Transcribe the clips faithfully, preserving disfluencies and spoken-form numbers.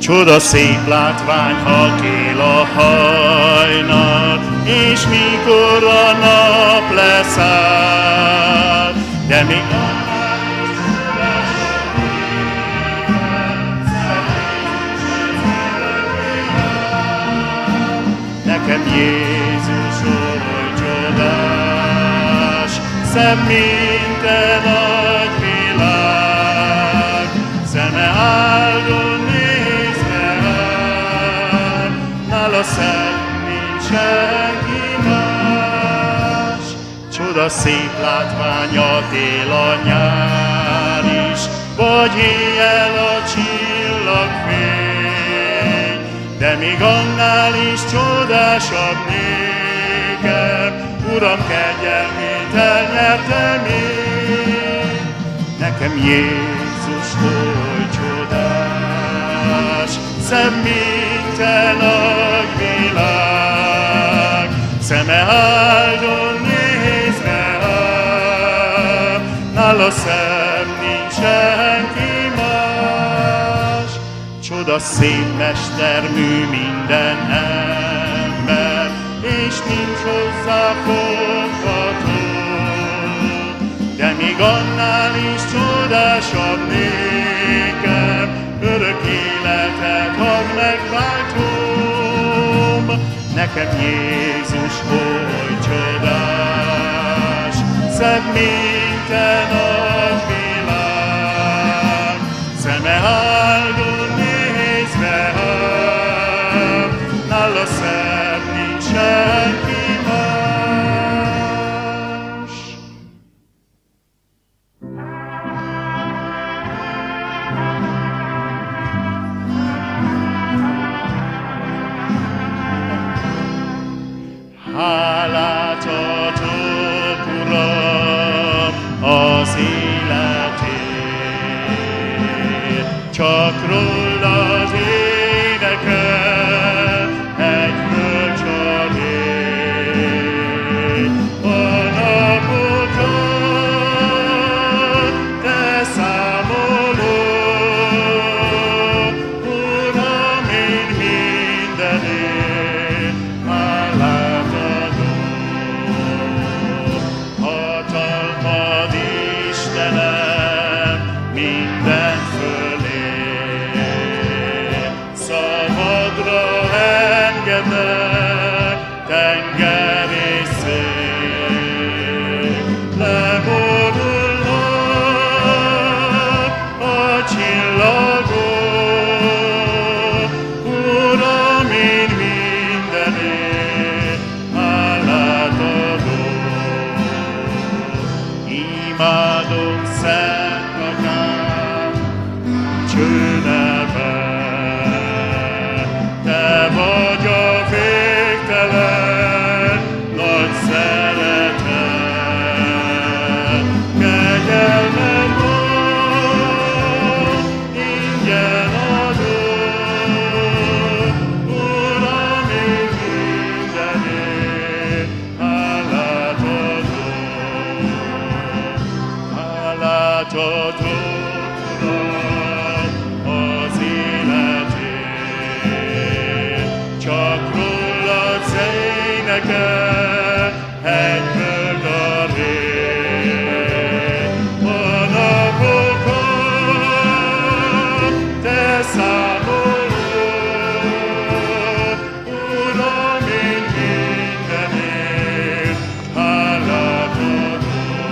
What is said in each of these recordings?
Csoda szép látvány, ha kél a hajnal, és mikor a nap leszáll, de még nekem Jézus oly csodás, szebb, mint e nagy világ, szeme áldon nézve áll, nála szebb, mint senki más. Csoda szép látvány a tél, a nyár is, vagy éjjel a csillagfény, de még annál is csodásabb nékem, Uram, kegyelmét elnyertem én. Nekem Jézus oly csodás, szebb, mint e nagy világ, szeme áldon nézve áll, nála szebb nincs senki más. Csoda szép mestermű minden ember, és nincs hozzá fogható, de még annál is csodásabb nékem, örök életet ad megváltom. Nekem Jézus oly csodás, szebb, mint e nagy világ, szeme áldon nézve áll, nála szebb nincs senki más. Hálát adok, Uram, az életért, csak rólad énekel egy bölcsadék. A napokat te számolod, Uram, én mindenért hálát adok. Hatalmad, Istenem, minden fölé, szabadra engedlek, tenger és szél. Leborulnak a csillagok, Uram, én mindenért hálát adok. Imádom szent atyám, csőneve, te vagy a végtelen nagy szeretet. Kegyelmed van, ingyen adod, Uram, én mindenért hálát adok. Hálát adok, Uram, az életért, csak rólad énekel egyből a rég. A napokat te számolod, Uram, én mindenért hálát adok.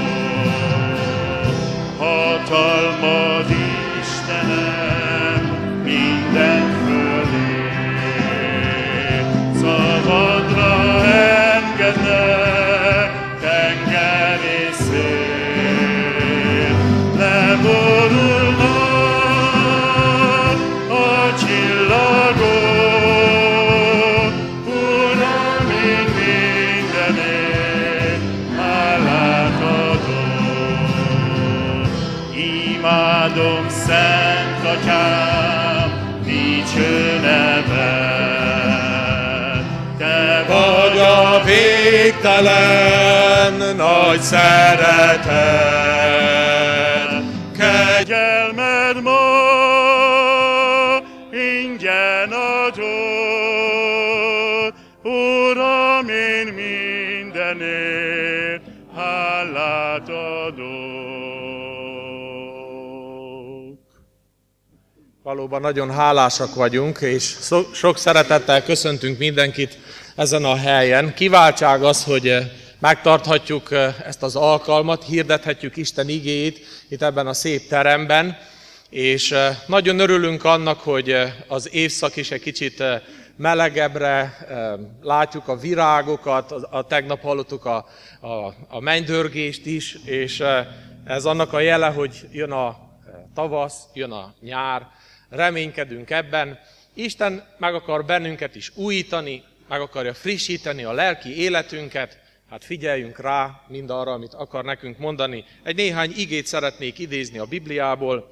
Hatalmad, Istenem, minden fölé, szabadra engedlek, tenger és szél. Leborulnak a csillagok, Uram, én mindenért hálát adok. Imádom szent atyám, dicső neved, te vagy a végtelen nagy szeretet. Kegyelmed ma ingyen Istenért hálát adok. Valóban nagyon hálásak vagyunk, és sok szeretettel köszöntünk mindenkit ezen a helyen. Kiváltság az, hogy megtarthatjuk ezt az alkalmat, hirdethetjük Isten igéjét itt ebben a szép teremben, és nagyon örülünk annak, hogy az évszak is egy kicsit melegebbre, látjuk a virágokat, a tegnap hallottuk a, a, a mennydörgést is, és ez annak a jele, hogy jön a tavasz, jön a nyár, reménykedünk ebben. Isten meg akar bennünket is újítani, meg akarja frissíteni a lelki életünket, hát figyeljünk rá mindarra, amit akar nekünk mondani. Egy néhány igét szeretnék idézni a Bibliából,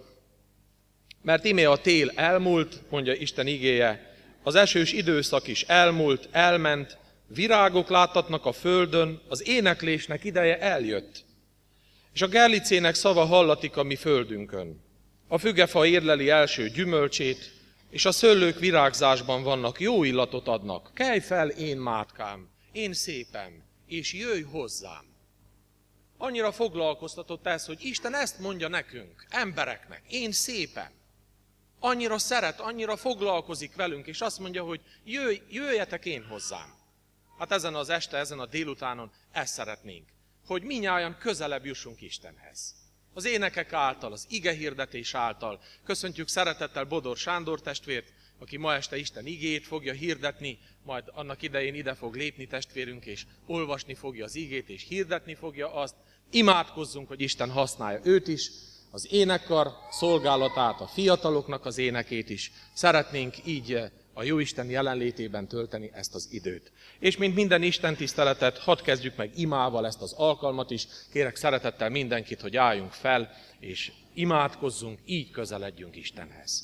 mert íme a tél elmúlt, mondja Isten igéje, az esős időszak is elmúlt, elment, virágok láttatnak a földön, az éneklésnek ideje eljött. És a gerlicének szava hallatik a mi földünkön. A fügefa érleli első gyümölcsét, és a szőlők virágzásban vannak, jó illatot adnak. Kelj fel, én mátkám, én szépem, és jöjj hozzám. Annyira foglalkoztatott ez, hogy Isten ezt mondja nekünk, embereknek, én szépem. Annyira szeret, annyira foglalkozik velünk, és azt mondja, hogy jöjj, jöjjetek én hozzám. Hát ezen az este, ezen a délutánon ezt szeretnénk, hogy mindnyájan közelebb jussunk Istenhez. Az énekek által, az igehirdetés által. Köszöntjük szeretettel Bodor Sándor testvért, aki ma este Isten igét fogja hirdetni, majd annak idején ide fog lépni testvérünk, és olvasni fogja az igét, és hirdetni fogja azt. Imádkozzunk, hogy Isten használja őt is, az énekkar szolgálatát, a fiataloknak az énekét is. Szeretnénk így a Jóisten jelenlétében tölteni ezt az időt. És mint minden Isten tiszteletet, hadd kezdjük meg imával ezt az alkalmat is. Kérek szeretettel mindenkit, hogy álljunk fel, és imádkozzunk, így közeledjünk Istenhez.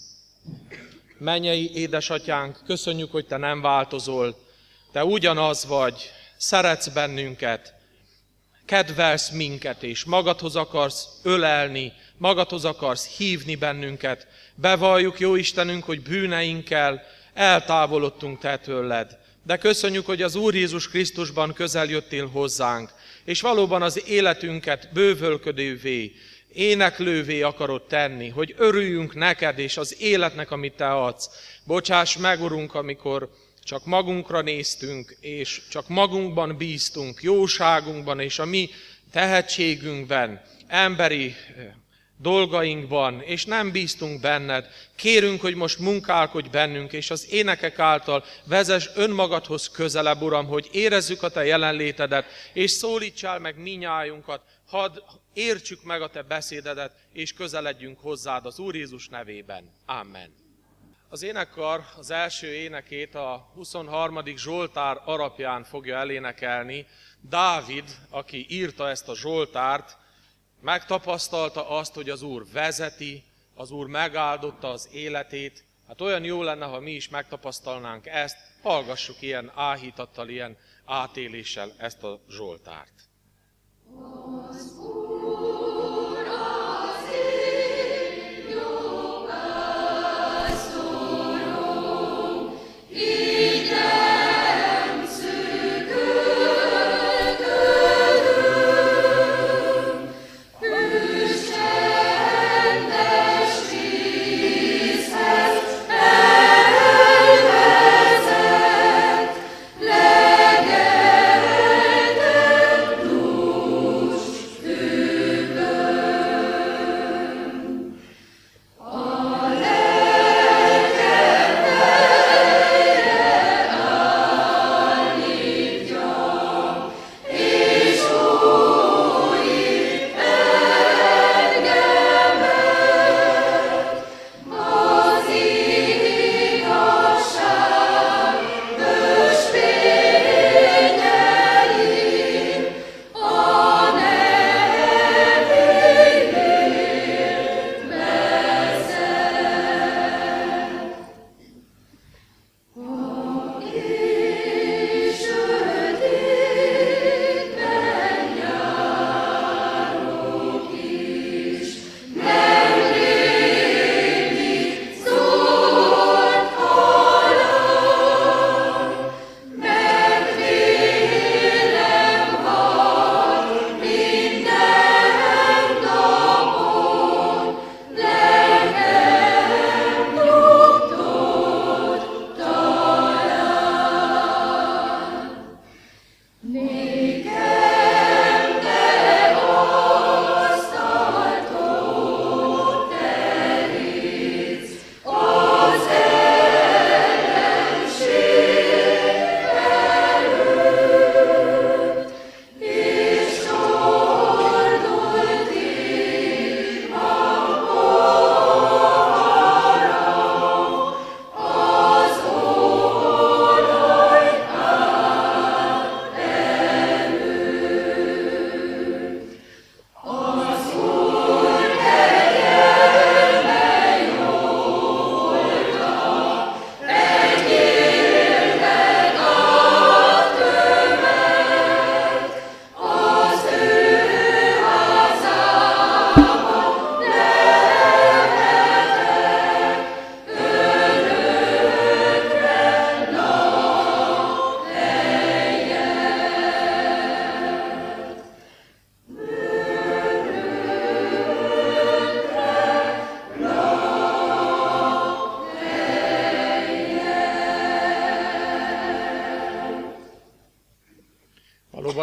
Mennyei édesatyánk, köszönjük, hogy te nem változol, te ugyanaz vagy, szeretsz bennünket, kedvelsz minket, és magadhoz akarsz ölelni, magadhoz akarsz hívni bennünket. Bevalljuk, jó Istenünk, hogy bűneinkkel eltávolodtunk te tőled. De köszönjük, hogy az Úr Jézus Krisztusban közel jöttél hozzánk, és valóban az életünket bővölködővé, éneklővé akarod tenni, hogy örüljünk neked és az életnek, amit te adsz. Bocsáss meg, Urunk, amikor csak magunkra néztünk, és csak magunkban bíztunk, jóságunkban és a mi tehetségünkben, emberi dolgainkban, és nem bíztunk benned. Kérünk, hogy most munkálkodj bennünk, és az énekek által vezess önmagadhoz közelebb, Uram, hogy érezzük a te jelenlétedet, és szólítsál meg minnyájunkat, hadd értsük meg a te beszédedet, és közeledjünk hozzád az Úr Jézus nevében. Amen. Az énekkar az első énekét a huszonharmadik Zsoltár alapján fogja elénekelni. Dávid, aki írta ezt a Zsoltárt, megtapasztalta azt, hogy az Úr vezeti, az Úr megáldotta az életét. Hát olyan jó lenne, ha mi is megtapasztalnánk ezt, hallgassuk ilyen áhítattal, ilyen átéléssel ezt a Zsoltárt. Az Úr az én jó pásztorom, így nem szűkül tőlünk, hűs csendes vízhez elvezet, legeltet dús fű.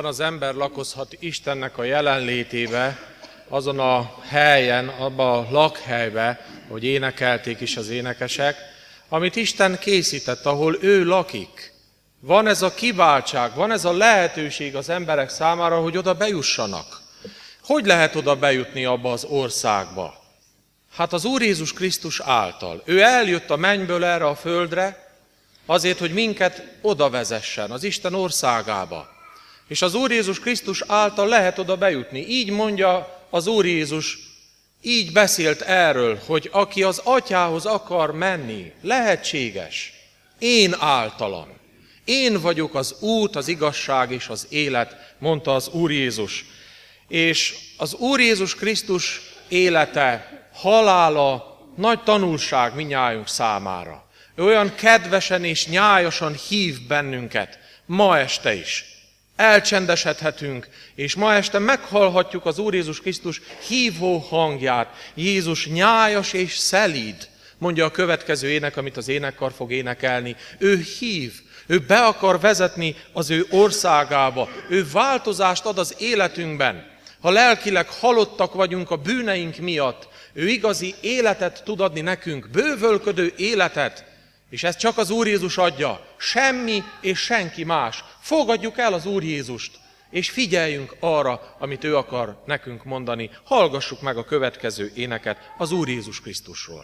az ember lakozhat Istennek a jelenlétébe, azon a helyen, abba a lakhelybe, hogy énekelték is az énekesek, amit Isten készített, ahol ő lakik. Van ez a kiváltság, van ez a lehetőség az emberek számára, hogy oda bejussanak. Hogy lehet oda bejutni abba az országba? Hát az Úr Jézus Krisztus által. Ő eljött a mennyből erre a földre, azért, hogy minket oda vezessen, az Isten országába. És az Úr Jézus Krisztus által lehet oda bejutni. Így mondja az Úr Jézus, így beszélt erről, hogy aki az Atyához akar menni, lehetséges. Én általam. Én vagyok az út, az igazság és az élet, mondta az Úr Jézus. És az Úr Jézus Krisztus élete, halála nagy tanulság minnyájunk számára. Ő olyan kedvesen és nyájasan hív bennünket, ma este is. Elcsendesedhetünk, és ma este meghallhatjuk az Úr Jézus Krisztus hívó hangját. Jézus nyájas és szelíd, mondja a következő ének, amit az énekkar fog énekelni. Ő hív, ő be akar vezetni az ő országába, ő változást ad az életünkben. Ha lelkileg halottak vagyunk a bűneink miatt, ő igazi életet tud adni nekünk, bővölködő életet, és ezt csak az Úr Jézus adja, semmi és senki más. Fogadjuk el az Úr Jézust, és figyeljünk arra, amit ő akar nekünk mondani. Hallgassuk meg a következő éneket az Úr Jézus Krisztusról.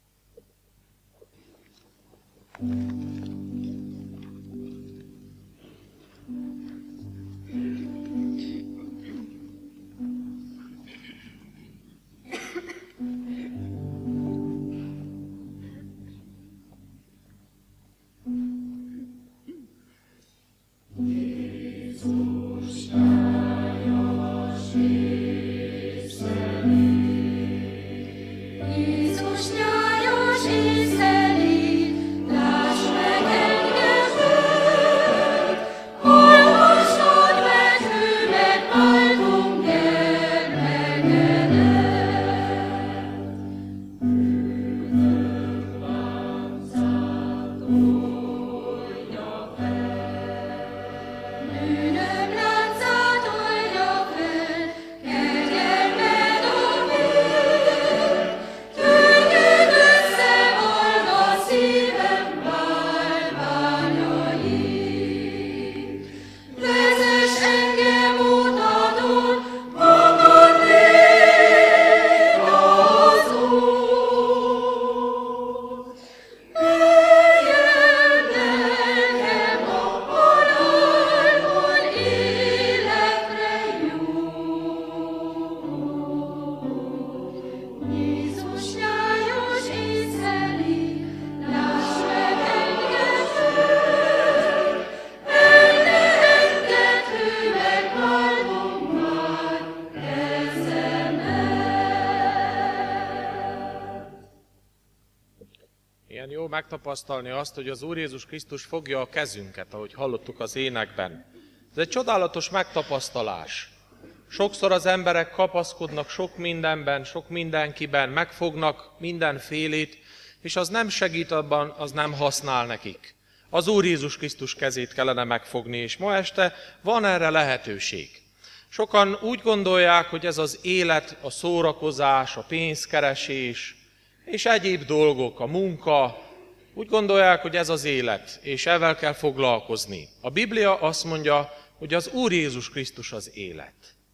Megtapasztalni azt, hogy az Úr Jézus Krisztus fogja a kezünket, ahogy hallottuk az énekben. Ez egy csodálatos megtapasztalás. Sokszor az emberek kapaszkodnak sok mindenben, sok mindenkiben, megfognak mindenfélét, és az nem segít abban, az nem használ nekik. Az Úr Jézus Krisztus kezét kellene megfogni, és ma este van erre lehetőség. Sokan úgy gondolják, hogy ez az élet, a szórakozás, a pénzkeresés, és egyéb dolgok, a munka, úgy gondolják, hogy ez az élet, és ezzel kell foglalkozni. A Biblia azt mondja, hogy az Úr Jézus Krisztus az élet.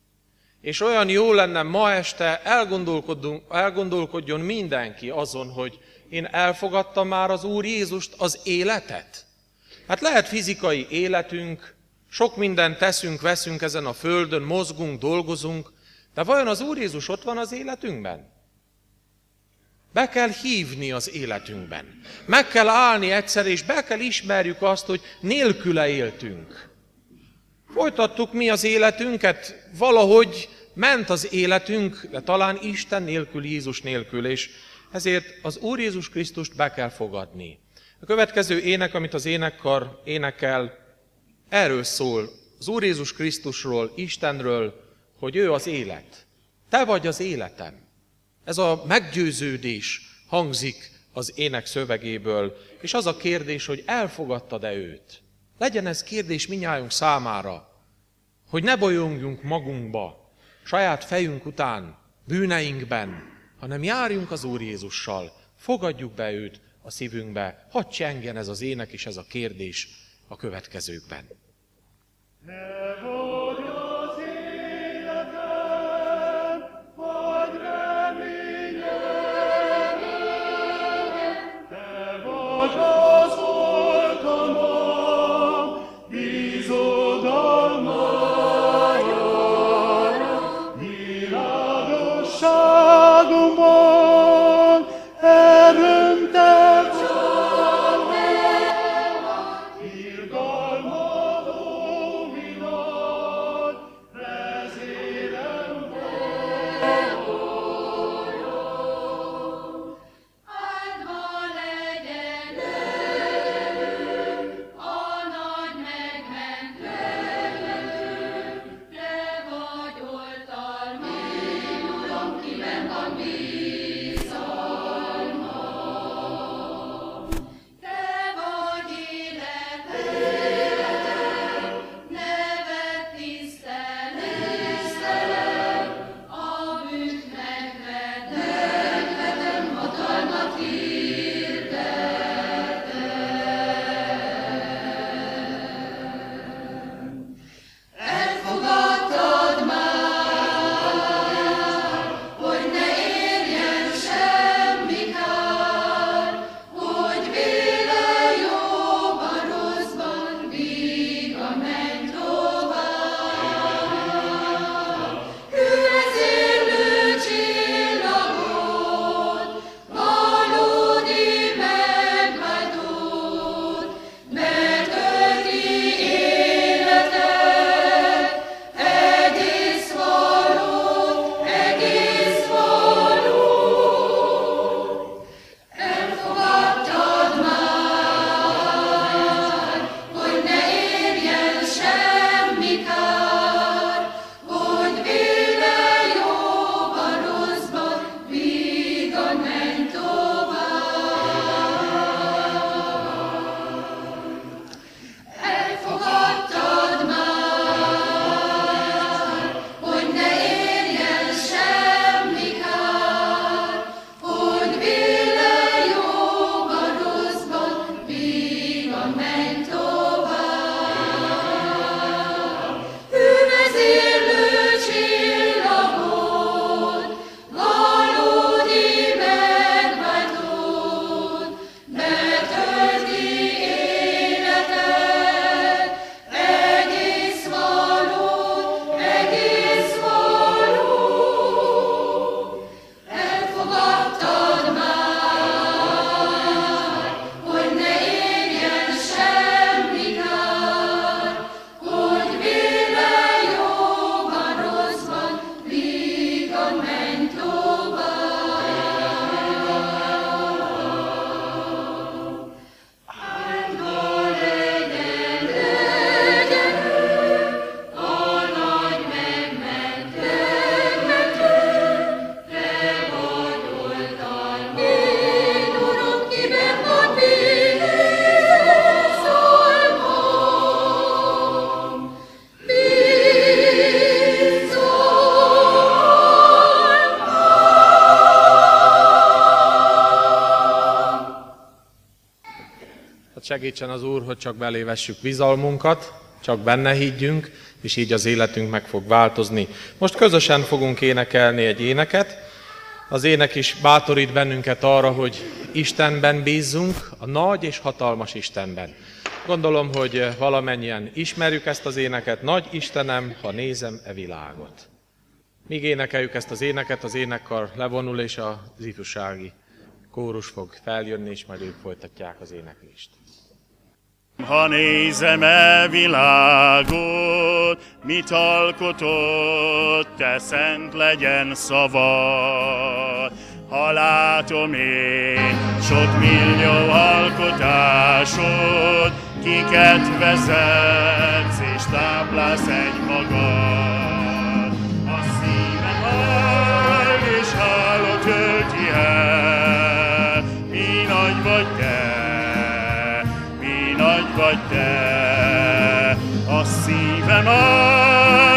És olyan jó lenne ma este elgondolkodjon mindenki azon, hogy én elfogadtam már az Úr Jézust, az életet. Hát lehet fizikai életünk, sok mindent teszünk, veszünk ezen a földön, mozgunk, dolgozunk, de vajon az Úr Jézus ott van az életünkben? Be kell hívni az életünkben. Meg kell állni egyszer, és be kell ismerjük azt, hogy nélküle éltünk. Folytattuk mi az életünket, valahogy ment az életünk, de talán Isten nélkül, Jézus nélkül, és ezért az Úr Jézus Krisztust be kell fogadni. A következő ének, amit az énekkar énekel, erről szól, az Úr Jézus Krisztusról, Istenről, hogy ő az élet. Te vagy az életem. Ez a meggyőződés hangzik az ének szövegéből, és az a kérdés, hogy elfogadtad-e őt? Legyen ez kérdés mindnyájunk számára, hogy ne bolyongjunk magunkba, saját fejünk után, bűneinkben, hanem járjunk az Úr Jézussal, fogadjuk be őt a szívünkbe, hadd csengjen ez az ének és ez a kérdés a következőkben. Ne vagy az életem, vagy reményem, te vagy az oltalmam, bizodalmam, világosságomban, erőm te vagy. Segítsen az Úr, hogy csak belé vessük bizalmunkat, csak benne higgyünk, és így az életünk meg fog változni. Most közösen fogunk énekelni egy éneket. Az ének is bátorít bennünket arra, hogy Istenben bízzunk, a nagy és hatalmas Istenben. Gondolom, hogy valamennyien ismerjük ezt az éneket. Nagy Istenem, ha nézem e világot. Míg énekeljük ezt az éneket, az énekkar levonul, és az ifjúsági kórus fog feljönni, és majd ők folytatják az éneklést. Ha nézem e világot, mit alkotott, te szent legyen szavad. Ha látom én sok millió alkotásod, kiket vezetsz és táplálsz egy magad. A szívem hall és hála tölti el, mi nagy vagy te, mi nagy vagy te. A szívem hall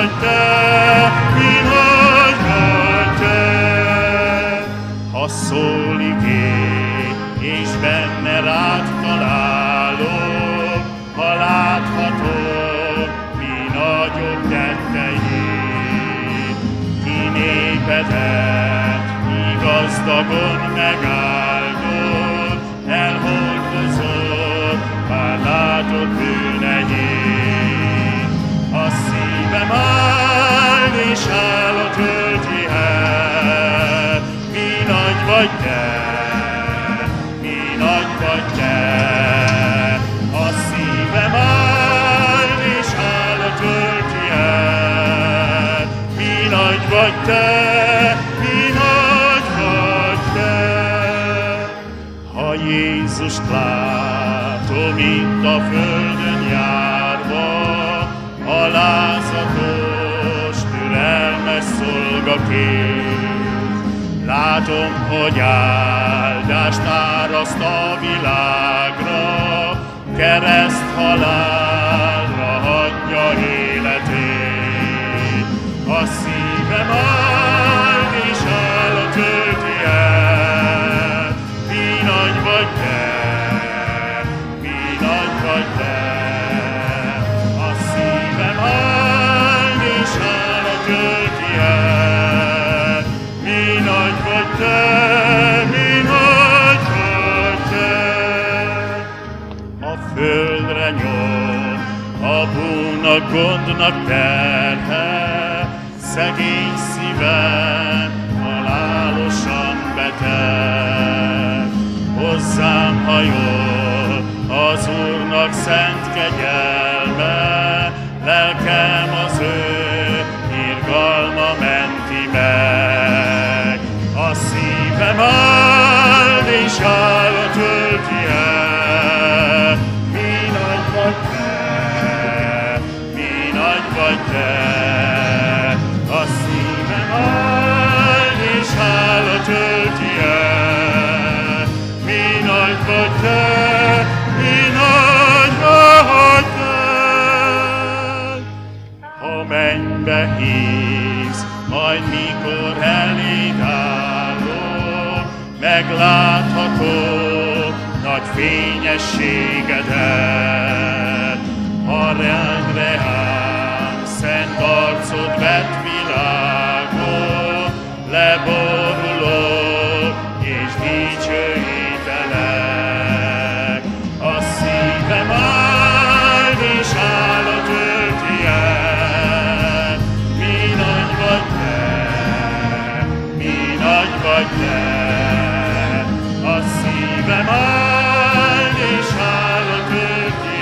vagy te, mi nagy vagy te. Ha szól igény, és benne rád találok, ha láthatom, mi nagyobb tetteid. Ki népedet, mi gazdagon megáldod, elhordozod, már látod bűneid. A szívem áll, és hála tölti el, mi nagy vagy te, mi nagy vagy te. A szívem áll, és hála tölti el, mi nagy vagy te, mi nagy vagy te. Ha Jézust látom itt a földön járva, alázatos, türelmes szolgaként, látom, hogy áldást áraszt a világra, kereszt halálra hagyja életét. A szívem áll, és hála tölti el, mi nagy vagy te, mi nagy vagy te. A szívem áll, és hála tölti el, mi nagy vagy te, mi nagy vagy te. A földre nyom, a búnak gondnak terhe, szegény szívem halálosan beteg. Hozzám hajol az Úrnak szent kegyelme, lelkem az ő irgalma menti meg. A szívem áll, és hála tölti el, mi nagy vagy te, mi nagy vagy te. A szívem áll, és hála tölti el, mi nagy vagy te, mi nagy vagy te. Ha mennybe hívsz, majd mikor eléd állok, megláthatom nagy fényességedet. Ha rendre ám, szent arcod vett világot, leborulok és dicsőítelek. A szívem áll, és hála tölti el, mi nagy vagy te, mi nagy vagy te. A szívem áll, és hála tölti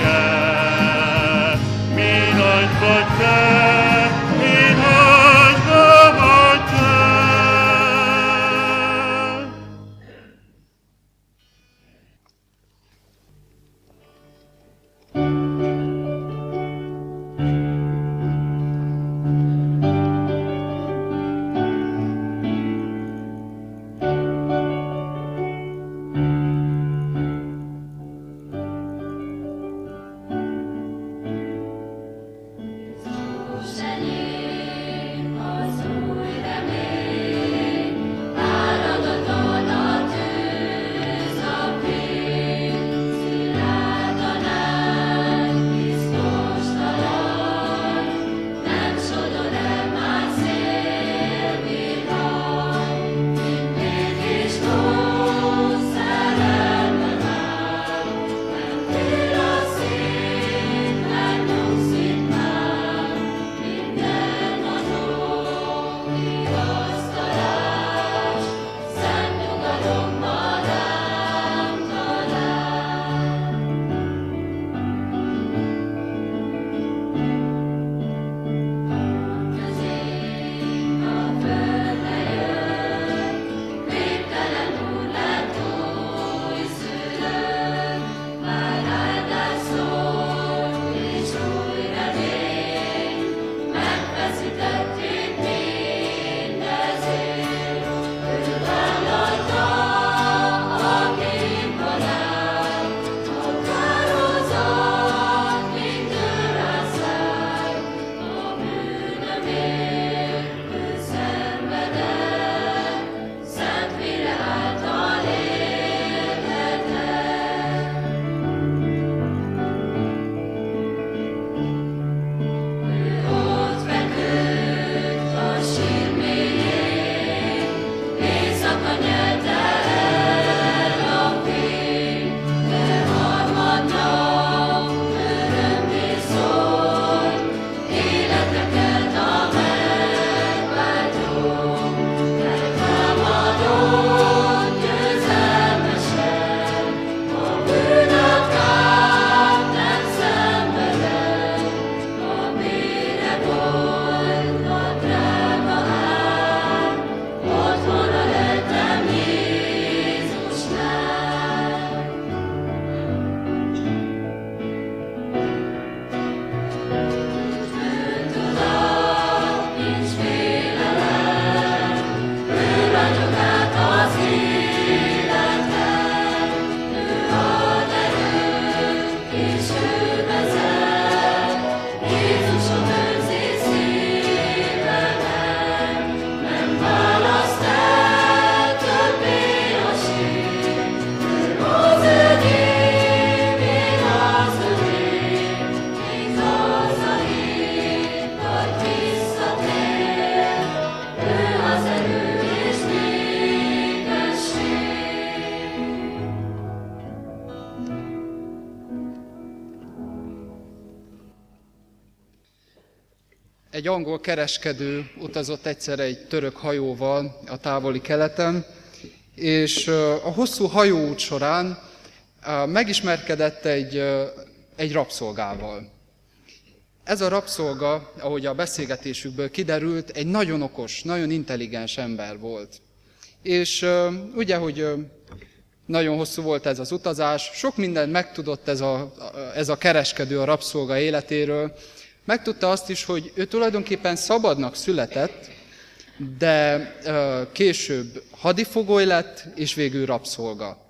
egy angol kereskedő utazott egyszer egy török hajóval a távoli keleten, és a hosszú hajóút során megismerkedett egy, egy rabszolgával. Ez a rabszolga, ahogy a beszélgetésükből kiderült, egy nagyon okos, nagyon intelligens ember volt. És ugye, hogy nagyon hosszú volt ez az utazás, sok mindent megtudott ez a, ez a kereskedő a rabszolga életéről. Megtudta azt is, hogy ő tulajdonképpen szabadnak született, de később hadifogoly lett, és végül rabszolga.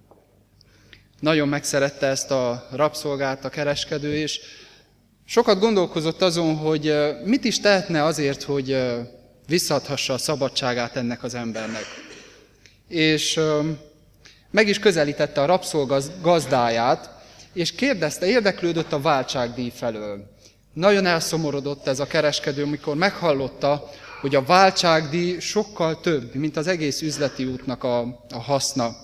Nagyon megszerette ezt a rabszolgát a kereskedő, és sokat gondolkozott azon, hogy mit is tehetne azért, hogy visszaadhassa a szabadságát ennek az embernek. És meg is közelítette a rabszolga gazdáját, és kérdezte, érdeklődött a váltságdíj felől. Nagyon elszomorodott ez a kereskedő, amikor meghallotta, hogy a váltságdíj sokkal több, mint az egész üzleti útnak a, a haszna.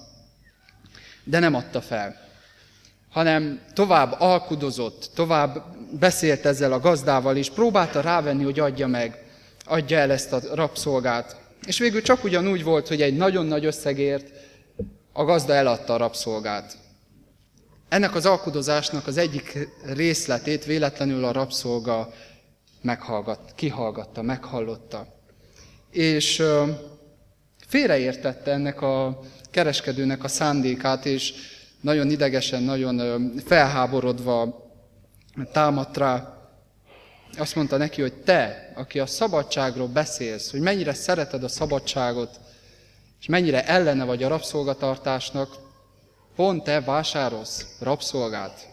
De nem adta fel, hanem tovább alkudozott, tovább beszélt ezzel a gazdával, és próbálta rávenni, hogy adja meg, adja el ezt a rabszolgát. És végül csak ugyanúgy volt, hogy egy nagyon nagy összegért a gazda eladta a rabszolgát. Ennek az alkudozásnak az egyik részletét véletlenül a rabszolga meghallgat, kihallgatta, meghallotta. És félreértette ennek a kereskedőnek a szándékát, és nagyon idegesen, nagyon felháborodva támadt rá. Azt mondta neki, hogy te, aki a szabadságról beszélsz, hogy mennyire szereted a szabadságot, és mennyire ellene vagy a rabszolgatartásnak, pont te vásárolsz rabszolgát,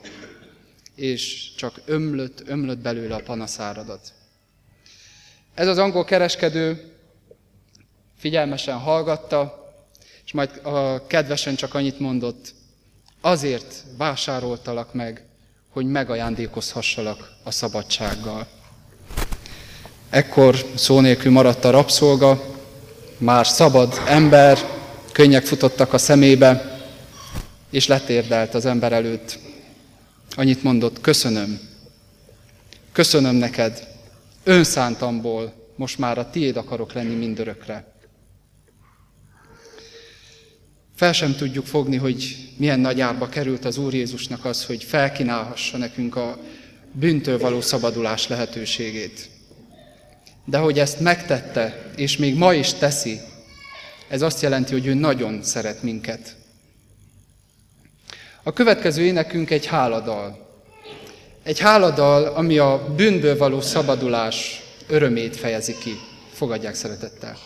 és csak ömlött, ömlött belőle a panaszáradat. Ez az angol kereskedő figyelmesen hallgatta, és majd a kedvesen csak annyit mondott, azért vásároltalak meg, hogy megajándékozhassalak a szabadsággal. Ekkor szó nélkül maradt a rabszolga, már szabad ember, könnyek futottak a szemébe, és letérdelt az ember előtt. Annyit mondott, köszönöm, köszönöm neked, önszántamból most már a tiéd akarok lenni mindörökre. Fel sem tudjuk fogni, hogy milyen nagy árba került az Úr Jézusnak az, hogy felkínálhassa nekünk a bűntől való szabadulás lehetőségét. De hogy ezt megtette, és még ma is teszi, ez azt jelenti, hogy ő nagyon szeret minket. A következő énekünk egy háladal. Egy háladal, ami a bűnből való szabadulás örömét fejezi ki. Fogadják szeretettel!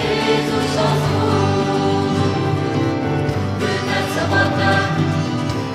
Szabaddá,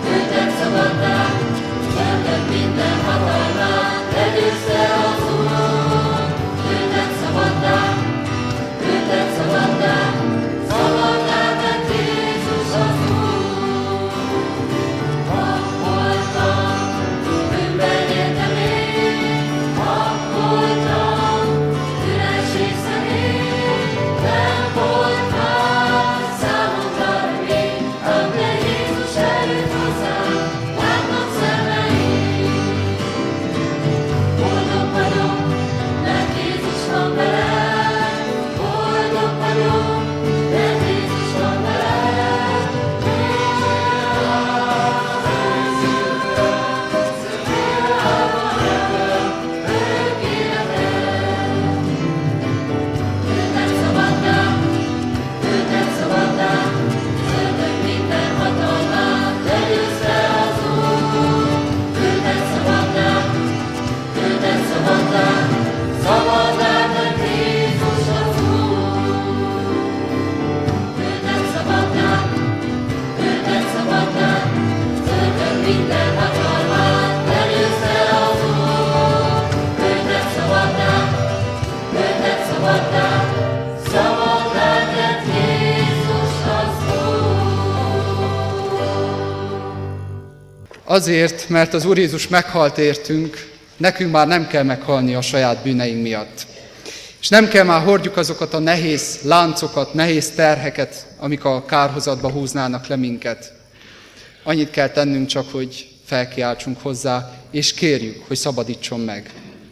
Azért, mert az Úr Jézus meghalt értünk, nekünk már nem kell meghalni a saját bűneink miatt. És nem kell már hordjuk azokat a nehéz láncokat, nehéz terheket, amik a kárhozatba húznának le minket. Annyit kell tennünk csak, hogy felkiáltsunk hozzá, és kérjük, hogy szabadítson meg.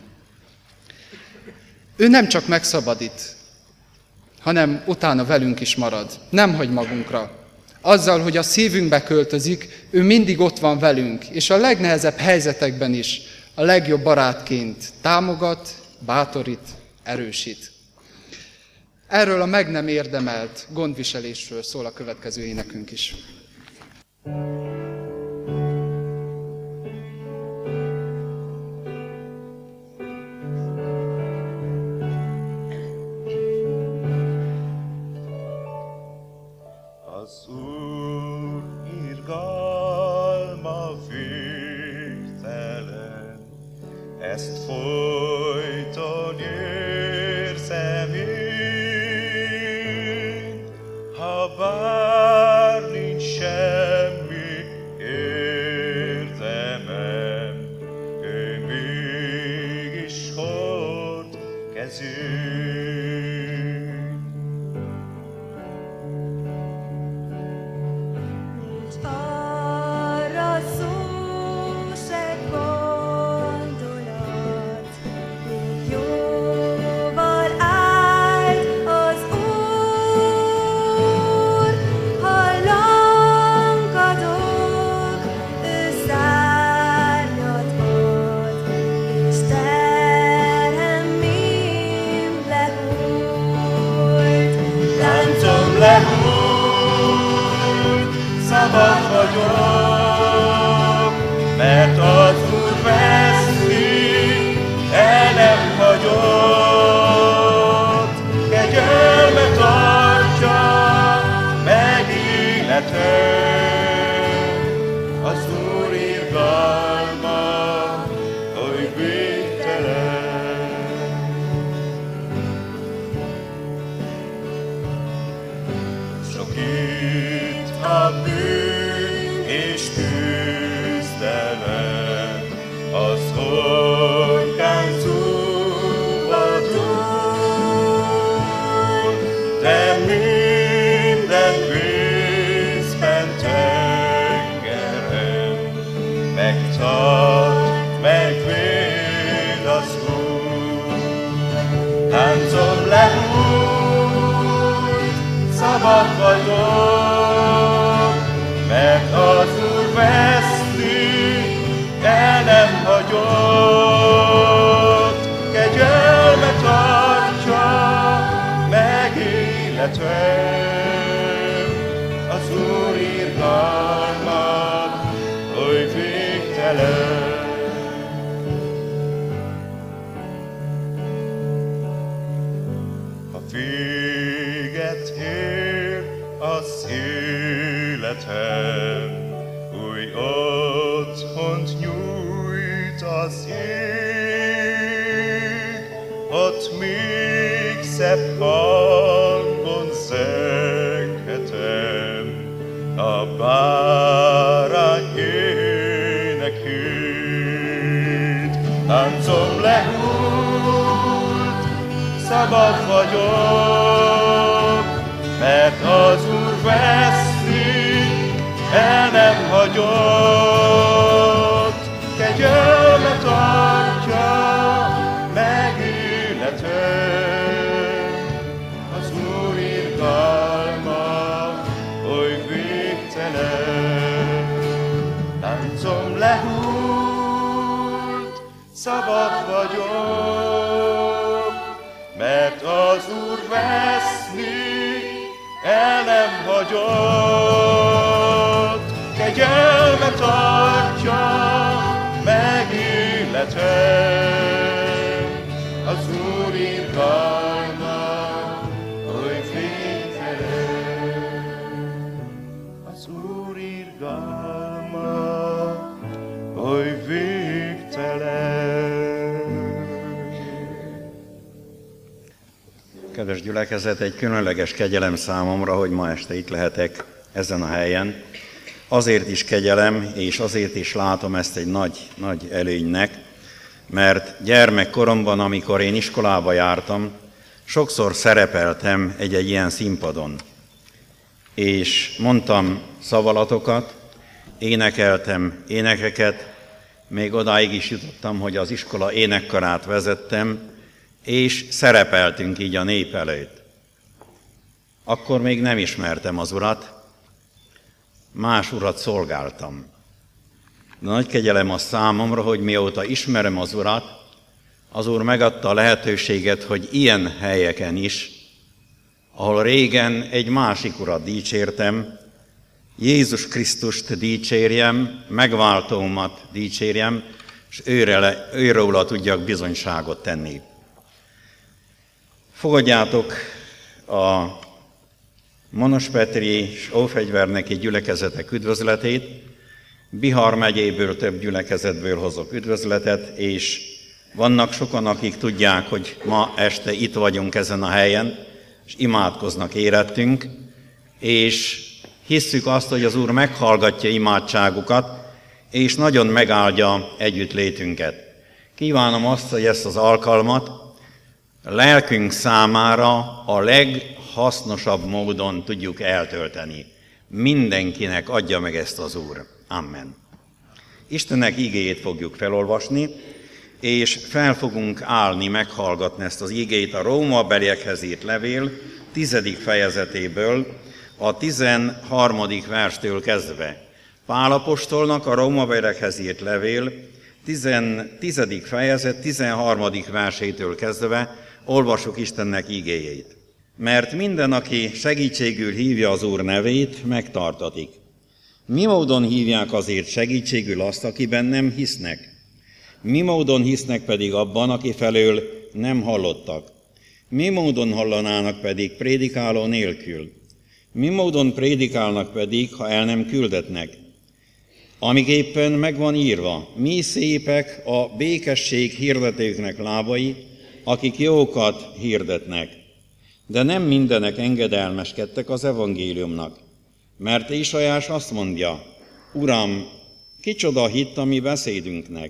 Ő nem csak megszabadít, hanem utána velünk is marad. Nem hagy magunkra. Azzal, hogy a szívünkbe költözik, ő mindig ott van velünk, és a legnehezebb helyzetekben is a legjobb barátként támogat, bátorít, erősít. Erről a meg nem érdemelt gondviselésről szól a következő énekünk is. Az Úr irgalma végtelen, ezt folyton érzem én, ha bár nincs semmi érdemem, ő mégis hord kezén. Szabad vagyok, mert az Úr veszi, el nem hagyott, kegyelmet adja meg életem. Az Úr irgalma oly végtelen. Sok itt a bűn és küzdelem, az orkán zúvatul, de minden vízben tengeren megtart, megvéd az Úr. Táncom lehúlt, szabad vagyok, mert az Úr veszi, el nem hagyott, kegyelmet adja meg életem. Az Úr irgalma oly végtelen. Ha véget ér az életem, új otthont nyújt az ég, ott még szebb hangon zenghetem a bárány énekét. Táncom lehúlt, szabad vagyok, mert az Úr veszi, el nem hagyott, kegyelmet adja meg életem. Az Úr irgalma oly végtelen. Táncom lehúlt, szabad vagyok, mert az Úr veszi, el nem hagyott, kegyelmet adja meg életem. Az Úr irgalma oly végtelen. Az Úr irgalma oly végtelen. Kedves gyülekezet, egy különleges kegyelem számomra, hogy ma este itt lehetek ezen a helyen, azért is kegyelem, és azért is látom ezt egy nagy, nagy előnynek, mert gyermekkoromban, amikor én iskolába jártam, sokszor szerepeltem egy-egy ilyen színpadon, és mondtam szavalatokat, énekeltem énekeket, még odáig is jutottam, hogy az iskola énekkarát vezettem, és szerepeltünk így a nép előtt. Akkor még nem ismertem az Urat, más urat szolgáltam. De nagy kegyelem az számomra, hogy mióta ismerem az Urat, az Úr megadta a lehetőséget, hogy ilyen helyeken is, ahol régen egy másik Urat dicsértem, Jézus Krisztust dicsérjem, megváltómat dicsérjem, és őre, őróla tudjak bizonyságot tenni. Fogadjátok a Monospetri és Ófegyverneki gyülekezetek üdvözletét. Bihar megyéből több gyülekezetből hozok üdvözletet, és vannak sokan, akik tudják, hogy ma este itt vagyunk ezen a helyen, és imádkoznak érettünk, és hisszük azt, hogy az Úr meghallgatja imádságukat, és nagyon megáldja együttlétünket. Kívánom azt, hogy ezt az alkalmat a lelkünk számára a leghasznosabb módon tudjuk eltölteni. Mindenkinek adja meg ezt az Úr. Amen. Istennek igéjét fogjuk felolvasni, és fel fogunk állni, meghallgatni ezt az igét a Rómabeliekhez írt levél tizedik fejezetéből, a tizenharmadik verstől kezdve. Pál apostolnak a Rómabeliekhez írt levél tizedik fejezet tizenharmadik versétől kezdve olvasjuk Istennek igéjét. Mert minden, aki segítségül hívja az Úr nevét, megtartatik. Mi módon hívják azért segítségül azt, akiben nem hisznek? Mi módon hisznek pedig abban, aki felől nem hallottak? Mi módon hallanának pedig prédikáló nélkül? Mi módon prédikálnak pedig, ha el nem küldetnek? Amíg éppen megvan írva, mi szépek a békesség hirdetőknek lábai, akik jókat hirdetnek. De nem mindenek engedelmeskedtek az evangéliumnak. Mert Ézsaiás azt mondja, Uram, kicsoda hitt a mi beszédünknek?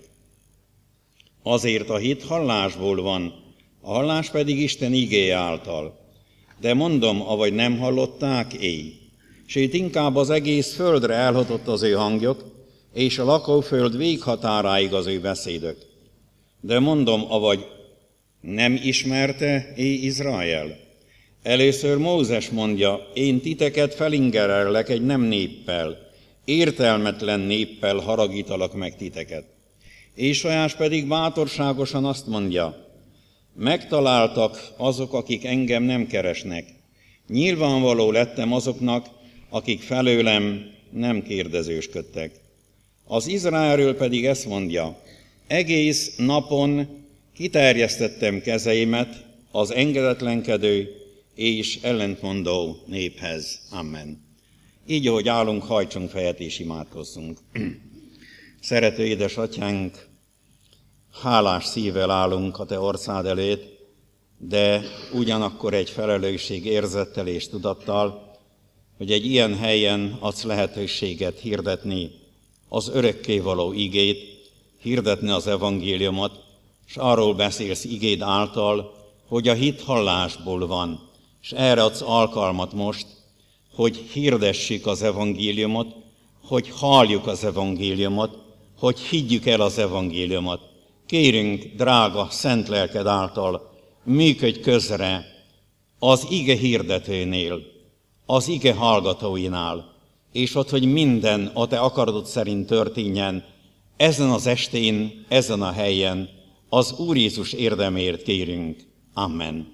Azért a hit hallásból van, a hallás pedig Isten igéje által. De mondom, avagy nem hallották, éj. Sőt, inkább az egész földre elhatott az ő hangjuk, és a lakóföld véghatáráig az ő beszédök. De mondom, avagy nem ismerte, éj Izrael? Először Mózes mondja, én titeket felingerellek egy nem néppel, értelmetlen néppel haragítalak meg titeket. Ézsaiás pedig bátorságosan azt mondja, megtaláltak azok, akik engem nem keresnek. Nyilvánvaló lettem azoknak, akik felőlem nem kérdezősködtek. Az Izraelről pedig ezt mondja, egész napon kiterjesztettem kezeimet az engedetlenkedő és ellentmondó néphez. Amen. Így, ahogy állunk, hajtsunk fejet és imádkozzunk. Szerető édesatyánk, hálás szívvel állunk a Te orszád előtt, de ugyanakkor egy felelősség érzettel és tudattal, hogy egy ilyen helyen adsz lehetőséget hirdetni az örökkévaló igét, hirdetni az evangéliumot, és arról beszélsz igéd által, hogy a hit hallásból van, és erre adsz alkalmat most, hogy hirdessük az evangéliumot, hogy halljuk az evangéliumot, hogy higgyük el az evangéliumot. Kérünk, drága szent lelked által, működj közre az ige hirdetőnél, az ige hallgatóinál, és ott, hogy minden a te akaratod szerint történjen, ezen az estén, ezen a helyen, az Úr Jézus érdemért kérünk. Amen.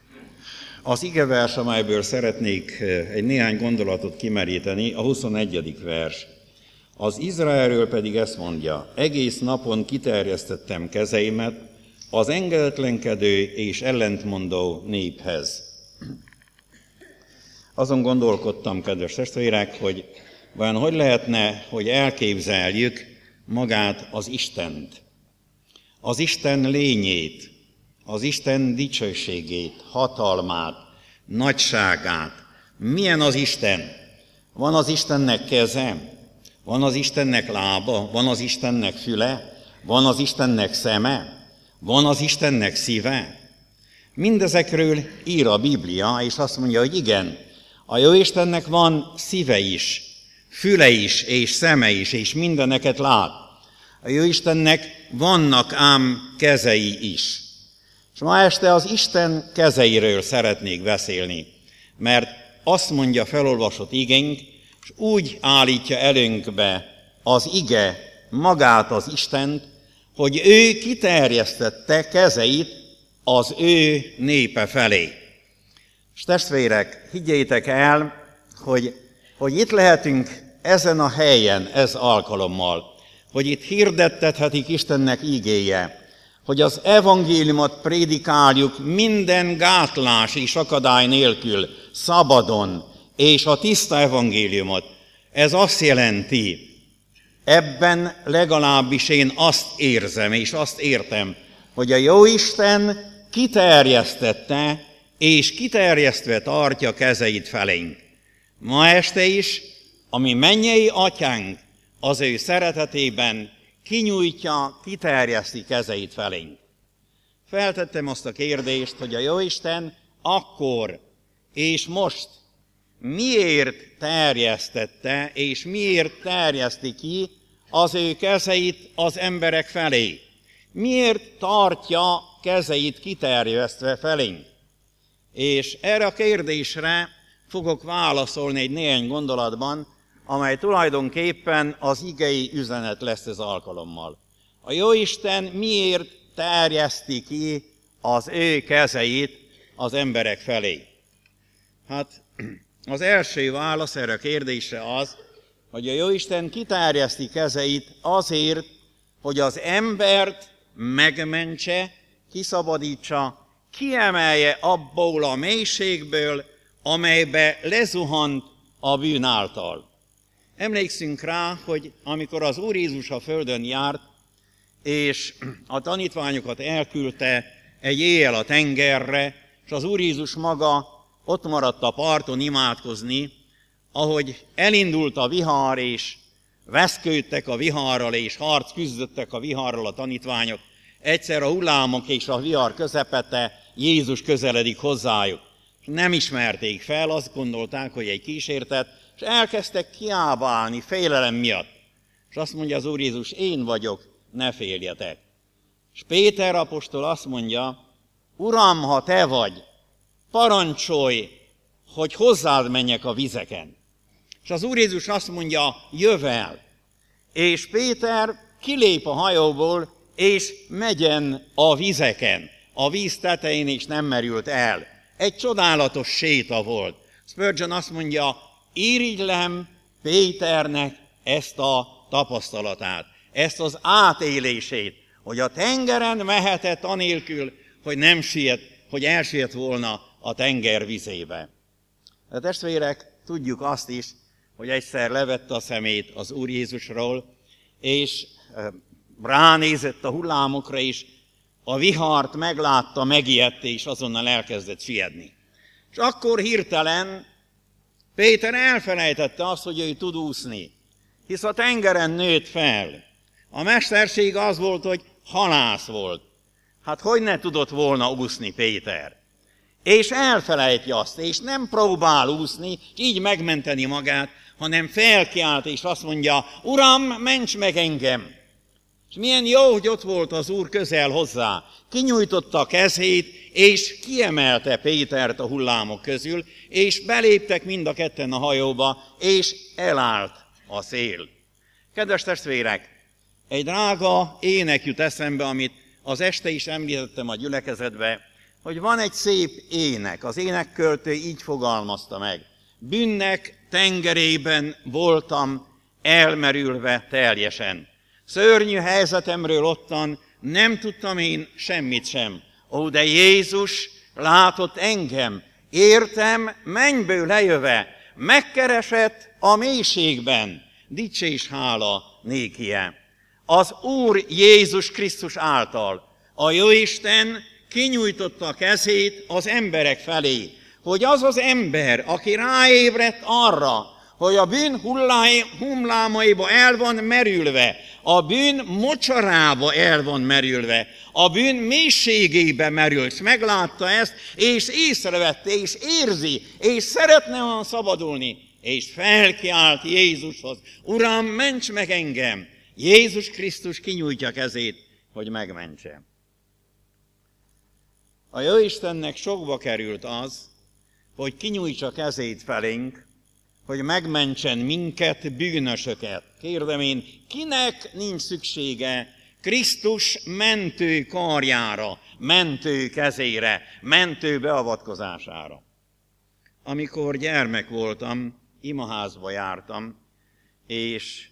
Az igevers, amelyből szeretnék egy néhány gondolatot kimeríteni, a huszonegyedik vers. Az Izraelről pedig ezt mondja, egész napon kiterjesztettem kezeimet az engedetlenkedő és ellentmondó néphez. Azon gondolkodtam, kedves testvérek, hogy vajon hogy lehetne, hogy elképzeljük magát az Istent, az Isten lényét, az Isten dicsőségét, hatalmát, nagyságát. Milyen az Isten? Van az Istennek keze? Van az Istennek lába, van az Istennek füle, van az Istennek szeme, van az Istennek szíve. Mindezekről ír a Biblia, és azt mondja, hogy igen, a Jóistennek van szíve is, füle is, és szeme is, és mindeneket lát. A Jóistennek vannak ám kezei is. És ma este az Isten kezeiről szeretnék beszélni, mert azt mondja felolvasott igénk, és úgy állítja előnkbe az ige magát az Istent, hogy ő kiterjesztette kezeit az ő népe felé. És testvérek, higgyétek el, hogy, hogy itt lehetünk ezen a helyen, ez alkalommal, hogy itt hirdettethetik Istennek igéje, hogy az evangéliumot prédikáljuk minden gátlás és akadály nélkül, szabadon, és a tiszta evangéliumot. Ez azt jelenti, ebben legalábbis én azt érzem, és azt értem, hogy a Jóisten kiterjesztette, és kiterjesztve tartja kezeit felénk. Ma este is, ami mennyei atyánk, az ő szeretetében kinyújtja, kiterjeszti kezeit felénk. Feltettem azt a kérdést, hogy a Jóisten akkor és most miért terjesztette, és miért terjeszti ki az ő kezeit az emberek felé? Miért tartja kezeit kiterjesztve felénk? És erre a kérdésre fogok válaszolni egy néhány gondolatban, amely tulajdonképpen az igei üzenet lesz ez alkalommal. A Jóisten miért terjeszti ki az ő kezeit az emberek felé? Hát az első válasz erre a kérdésre az, hogy a Jóisten kiterjeszti kezeit azért, hogy az embert megmentse, kiszabadítsa, kiemelje abból a mélységből, amelybe lezuhant a bűn által. Emlékszünk rá, hogy amikor az Úr Jézus a földön járt, és a tanítványokat elküldte egy éjjel a tengerre, és az Úr Jézus maga ott maradt a parton imádkozni, ahogy elindult a vihar, és veszkődtek a viharral, és harc küzdöttek a viharral a tanítványok. Egyszer a hullámok és a vihar közepette Jézus közeledik hozzájuk. Nem ismerték fel, azt gondolták, hogy egy kísértet, és elkezdtek kiábálni félelem miatt. És azt mondja az Úr Jézus, én vagyok, ne féljetek. És Péter apostol azt mondja, Uram, ha te vagy, parancsolj, hogy hozzád menjek a vizeken. És az Úr Jézus azt mondja, jövel. És Péter kilép a hajóból, és megyen a vizeken. A víz tetején is nem merült el. Egy csodálatos séta volt. Spurgeon azt mondja, irigylem Péternek ezt a tapasztalatát, ezt az átélését, hogy a tengeren mehetett anélkül, hogy nem siet, hogy elsiet volna a tenger vizébe. De testvérek, tudjuk azt is, hogy egyszer levette a szemét az Úr Jézusról, és ránézett a hullámokra, és a vihart meglátta, megijedt, és azonnal elkezdett sietni. És akkor hirtelen Péter elfelejtette azt, hogy ő tud úszni, hisz a tengeren nőtt fel. A mesterség az volt, hogy halász volt. Hát hogy ne tudott volna úszni Péter? És elfelejti azt, és nem próbál úszni, és így megmenteni magát, hanem felkiált, és azt mondja, Uram, ments meg engem! És milyen jó, hogy ott volt az Úr közel hozzá. Kinyújtotta a kezét, és kiemelte Pétert a hullámok közül, és beléptek mind a ketten a hajóba, és elállt a szél. Kedves testvérek, egy drága ének jut eszembe, amit az este is említettem a gyülekezetbe, hogy van egy szép ének, az énekköltő így fogalmazta meg. Bűnnek tengerében voltam elmerülve teljesen. Szörnyű helyzetemről ottan nem tudtam én semmit sem. Ó, de Jézus látott engem, értem mennyből lejöve, megkeresett a mélységben, dicsés hála nékie. Az Úr Jézus Krisztus által a Jóisten kinyújtotta a kezét az emberek felé, hogy az az ember, aki ráébredt arra, hogy a bűn hullámaiba el van merülve, a bűn mocsarába el van merülve, a bűn mélységébe merült, és meglátta ezt, és észrevette, és érzi, és szeretne olyan szabadulni, és felkiált Jézushoz. Uram, ments meg engem! Jézus Krisztus kinyújtja kezét, hogy megmentse. A Jóistennek sokba került az, hogy kinyújtsa kezét felénk, hogy megmentsen minket, bűnösöket. Kérdem én, kinek nincs szüksége Krisztus mentő karjára, mentő kezére, mentő beavatkozására? Amikor gyermek voltam, imaházba jártam, és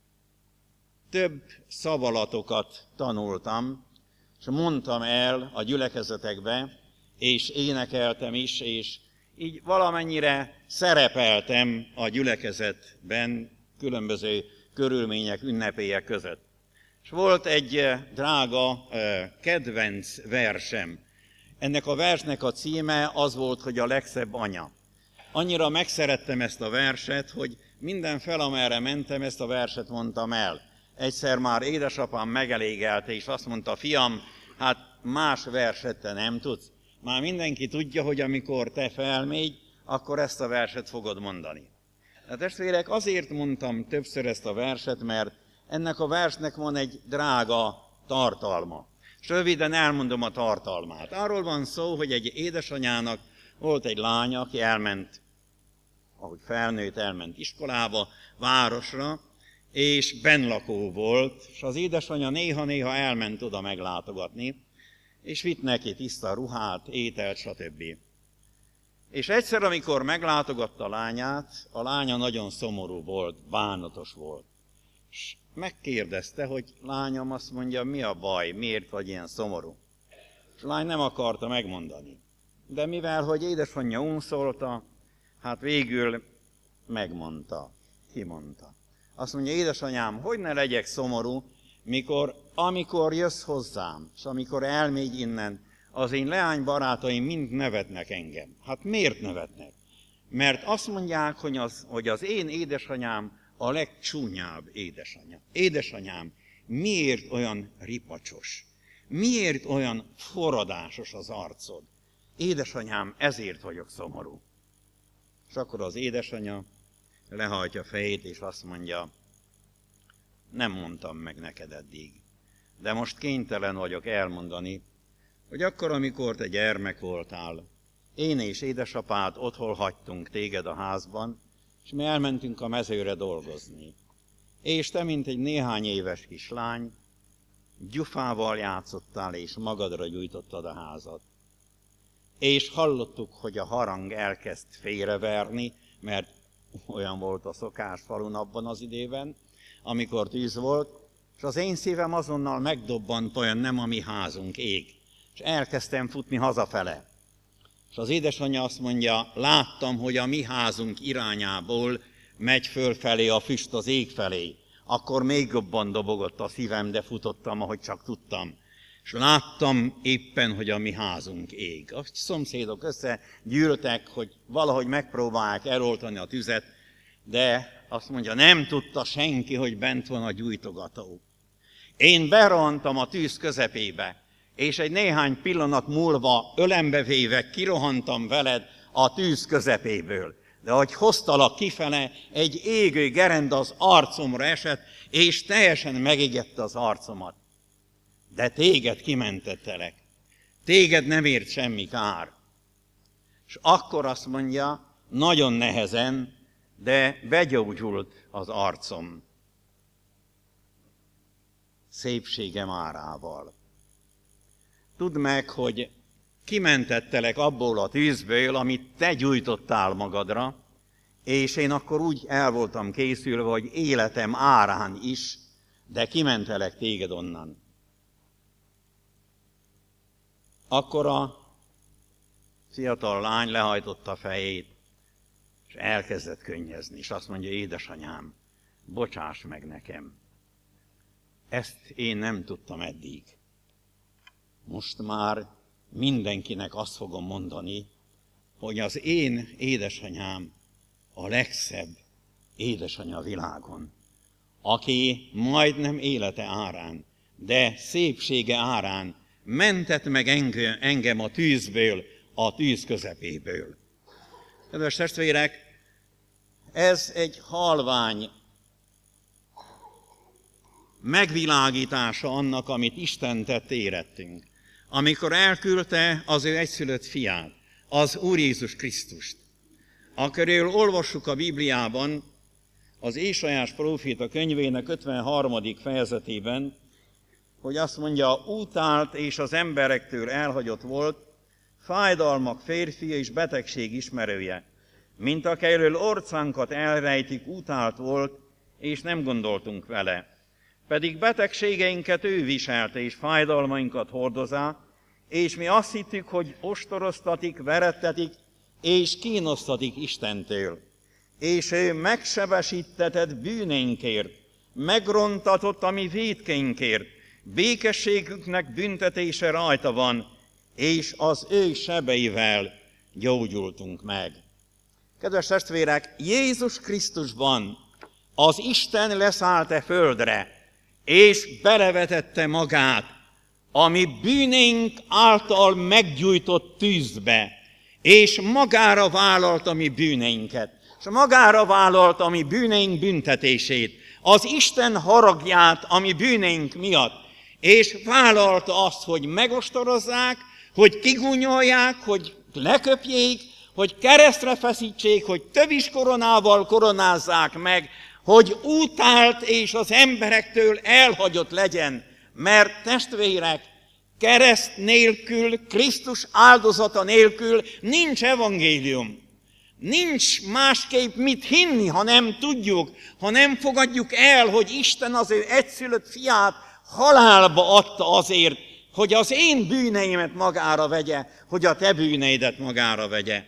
több szavalatokat tanultam, és mondtam el a gyülekezetekbe, és énekeltem is, és így valamennyire szerepeltem a gyülekezetben különböző körülmények, ünnepélyek között. És volt egy drága kedvenc versem. Ennek a versnek a címe az volt, hogy a legszebb anya. Annyira megszerettem ezt a verset, hogy minden fel, amerre mentem, ezt a verset mondtam el. Egyszer már édesapám megelégelte, és azt mondta, fiam, hát más verset te nem tudsz. Már mindenki tudja, hogy amikor te felmégy, akkor ezt a verset fogod mondani. De testvérek, azért mondtam többször ezt a verset, mert ennek a versnek van egy drága tartalma. És röviden elmondom a tartalmát. Arról van szó, hogy egy édesanyának volt egy lánya, aki elment, ahogy felnőtt, elment iskolába, városra, és bennlakó volt, és az édesanyja néha-néha elment oda meglátogatni, és vitt neki tiszta ruhát, ételt, stb. És egyszer, amikor meglátogatta a lányát, a lánya nagyon szomorú volt, bánatos volt. És megkérdezte, hogy lányom, azt mondja, mi a baj, miért vagy ilyen szomorú? És a lány nem akarta megmondani. De mivel, hogy édesanyja unszolta, hát végül megmondta, kimondta. Azt mondja, édesanyám, hogy ne legyek szomorú, mikor, amikor jössz hozzám, és amikor elmégy innen, az én leánybarátaim mind nevetnek engem. Hát miért nevetnek? Mert azt mondják, hogy az, hogy az én édesanyám a legcsúnyább édesanyja. Édesanyám, miért olyan ripacsos? Miért olyan forradásos az arcod? Édesanyám, ezért vagyok szomorú. És akkor az édesanyja lehajtja fejét, és azt mondja, nem mondtam meg neked eddig, de most kénytelen vagyok elmondani, hogy akkor, amikor te gyermek voltál, én és édesapád otthon hagytunk téged a házban, és mi elmentünk a mezőre dolgozni. És te, mint egy néhány éves kislány, gyufával játszottál, és magadra gyújtottad a házat. És hallottuk, hogy a harang elkezd félreverni, mert olyan volt a szokás falun abban az időben, amikor tűz volt, és az én szívem azonnal megdobbant, olyan nem a mi házunk ég. És elkezdtem futni hazafele. És az édesanyja azt mondja, láttam, hogy a mi házunk irányából megy fölfelé a füst az ég felé. Akkor még jobban dobogott a szívem, de futottam, ahogy csak tudtam. És láttam éppen, hogy a mi házunk ég. A szomszédok összegyűltek, hogy valahogy megpróbálják eloltani a tüzet, de azt mondja, nem tudta senki, hogy bent van a gyújtogató. Én berohantam a tűz közepébe, és egy néhány pillanat múlva ölembe véve kirohantam veled a tűz közepéből. De ahogy hoztalak kifele, egy égő gerend az arcomra esett, és teljesen megégette az arcomat. De téged kimentettelek. Téged nem ért semmi kár. És akkor azt mondja, nagyon nehezen, de begyógyult az arcom. Szépségem árával. Tudd meg, hogy kimentettelek abból a tűzből, amit te gyújtottál magadra, és én akkor úgy el voltam készülve, hogy életem árán is, de kimentelek téged onnan. Akkor a fiatal lány lehajtotta a fejét, és elkezdett könnyezni, és azt mondja, édesanyám, bocsáss meg nekem. Ezt én nem tudtam eddig. Most már mindenkinek azt fogom mondani, hogy az én édesanyám a legszebb édesanyja a világon, aki majdnem élete árán, de szépsége árán mentett meg engem a tűzből, a tűz közepéből. Kedves testvérek, ez egy halvány megvilágítása annak, amit Isten tett érettünk, amikor elküldte az ő egyszülött fiát, az Úr Jézus Krisztust, akiről olvassuk a Bibliában, az Ézsaiás próféta könyvének ötvenharmadik fejezetében, hogy azt mondja, utált és az emberektől elhagyott volt, fájdalmak férfia és betegség ismerője, mint akiről orcánkat elrejtik, utált volt, és nem gondoltunk vele. Pedig betegségeinket ő viselte, és fájdalmainkat hordozá, és mi azt hittük, hogy ostoroztatik, verettetik, és kínosztatik Istentől. És ő megsebesítetett bűnénkért, megrontatott a mi vétkeinkért, békességüknek büntetése rajta van, és az ő sebeivel gyógyultunk meg. Kedves testvérek, Jézus Krisztusban az Isten leszállt e földre, és belevetette magát a mi bűnénk által meggyújtott tűzbe, és magára vállalta mi bűneinket, és magára vállalta a mi bűneink büntetését, az Isten haragját a mi bűneink miatt, és vállalta azt, hogy megostorozzák, hogy kigúnyolják, hogy leköpjék, hogy keresztre feszítsék, hogy tövis koronával koronázzák meg, hogy utált és az emberektől elhagyott legyen, mert testvérek, kereszt nélkül, Krisztus áldozata nélkül nincs evangélium. Nincs másképp mit hinni, ha nem tudjuk, ha nem fogadjuk el, hogy Isten az ő egyszülött fiát halálba adta azért, hogy az én bűneimet magára vegye, hogy a te bűneidet magára vegye.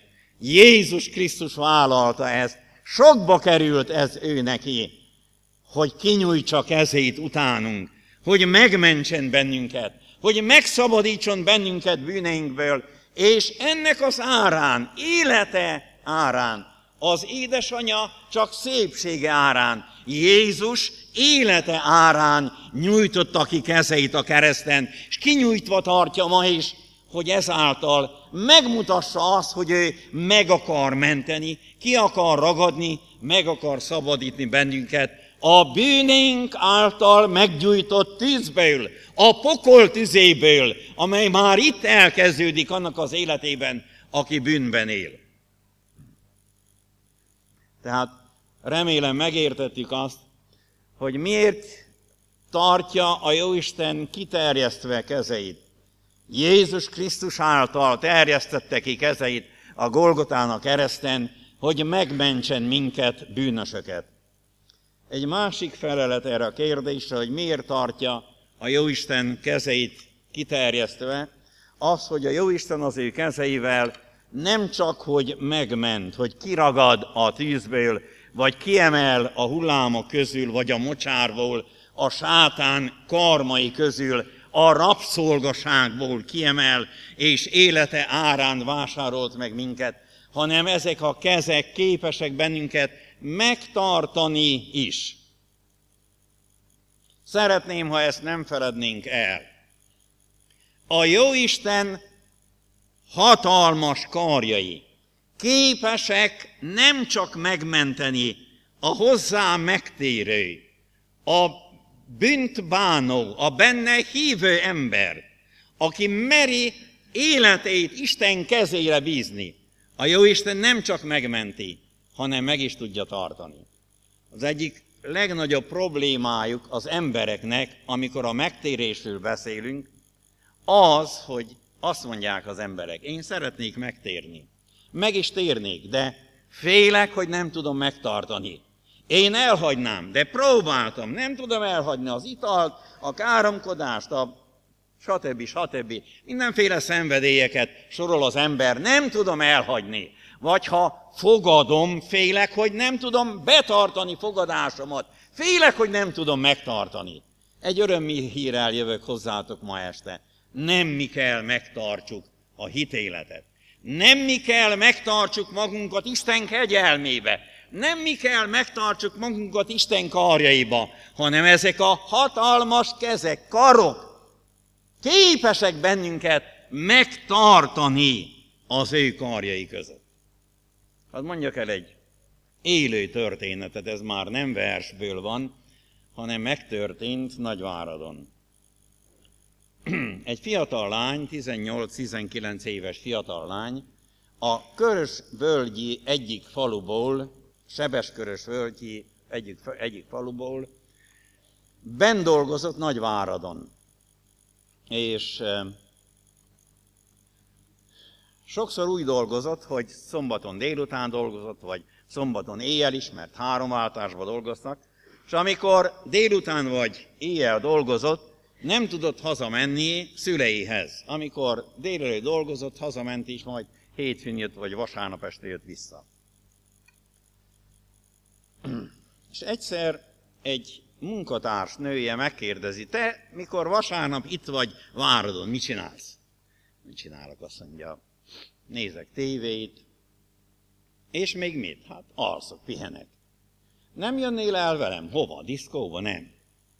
Jézus Krisztus vállalta ezt, sokba került ez ő neki, hogy kinyújtsa kezét utánunk, hogy megmentsen bennünket, hogy megszabadítson bennünket bűneinkből, és ennek az árán, élete árán, az édesanyja csak szépsége árán, Jézus élete árán nyújtotta ki kezeit a kereszten, és kinyújtva tartja ma is, hogy ezáltal megmutassa azt, hogy ő meg akar menteni, ki akar ragadni, meg akar szabadítani bennünket a bűnénk által meggyújtott tűzből, a pokol tüzéből, amely már itt elkezdődik annak az életében, aki bűnben él. Tehát remélem megértettük azt, hogy miért tartja a Jóisten kiterjesztve kezeit. Jézus Krisztus által terjesztette ki kezeit a Golgotán a kereszten, hogy megmentsen minket, bűnösöket. Egy másik felelet erre a kérdésre, hogy miért tartja a Jóisten kezeit kiterjesztve, az, hogy a Jóisten az ő kezeivel nem csak, hogy megment, hogy kiragad a tűzből, vagy kiemel a hullámok közül, vagy a mocsárból, a sátán karmai közül, a rabszolgaságból kiemel, és élete árán vásárolt meg minket, hanem ezek a kezek képesek bennünket megtartani is. Szeretném, ha ezt nem felednénk el. A Jóisten hatalmas karjai képesek nem csak megmenteni a hozzá megtérő, a bűnt bánó, a benne hívő ember, aki meri életét Isten kezére bízni. A Jóisten nem csak megmenti, hanem meg is tudja tartani. Az egyik legnagyobb problémájuk az embereknek, amikor a megtérésről beszélünk, az, hogy azt mondják az emberek, én szeretnék megtérni. Meg is térnék, de félek, hogy nem tudom megtartani. Én elhagynám, de próbáltam, nem tudom elhagyni az italt, a káromkodást, a stb. stb. Mindenféle szenvedélyeket sorol az ember, nem tudom elhagyni. Vagy ha fogadom, félek, hogy nem tudom betartani fogadásomat. Félek, hogy nem tudom megtartani. Egy örömmi hírrel jövök hozzátok ma este. Nem mi kell megtartsuk a hitéletet. Nem mi kell megtartsuk magunkat Isten kegyelmébe. Nem mi kell megtartsuk magunkat Isten karjaiba, hanem ezek a hatalmas kezek, karok képesek bennünket megtartani az ő karjai között. Hát mondjak el egy élő történetet, ez már nem versből van, hanem megtörtént Nagyváradon. Egy fiatal lány, tizennyolc-tizenkilenc éves fiatal lány, a Körös-völgyi egyik faluból, Sebeskörös-völgyi egyik, egyik faluból benn dolgozott Nagyváradon. És e, sokszor úgy dolgozott, hogy szombaton délután dolgozott, vagy szombaton éjjel is, mert három váltásban dolgoztak, és amikor délután vagy éjjel dolgozott, nem tudott hazamenni szüleihez. Amikor délelőtt dolgozott, hazament is, majd hétfőn jött, vagy vasárnap este jött vissza. És egyszer egy munkatárs nője megkérdezi, te mikor vasárnap itt vagy Váradon, mit csinálsz? Mit csinálok? Azt mondja, nézek tévét, és még mit? Hát alszok, pihenek. Nem jönnél el velem? Hova? Diszkóba? Nem.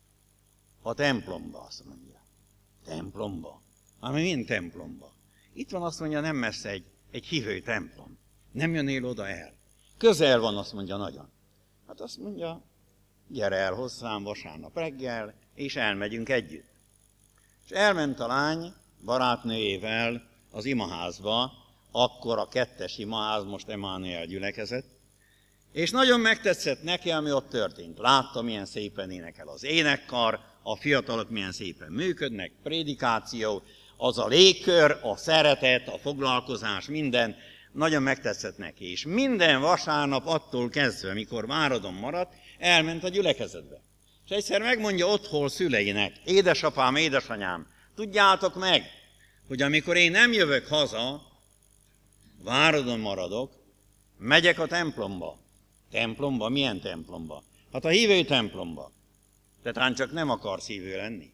A templomba, azt mondja. Templomba? Hát milyen templomba? Itt van, azt mondja, nem messze egy, egy hívő templom. Nem jönnél oda el? Közel van, azt mondja, nagyon. Hát azt mondja, gyere el hozzám vasárnap reggel, és elmegyünk együtt. És elment a lány barátnőjével az imaházba, akkor a kettes imaház, most Emánuel gyülekezet, és nagyon megtetszett neki, ami ott történt. Látta, milyen szépen énekel az énekkar, a fiatalok milyen szépen működnek, prédikáció, az a légkör, a szeretet, a foglalkozás, minden nagyon megtetszett neki. És minden vasárnap attól kezdve, mikor Váradon maradt, elment a gyülekezetbe. És egyszer megmondja otthon szüleinek, édesapám, édesanyám, tudjátok meg, hogy amikor én nem jövök haza, Váradon maradok, megyek a templomba. Templomba? Milyen templomba? Hát a hívő templomba. Te talán csak nem akarsz hívő lenni.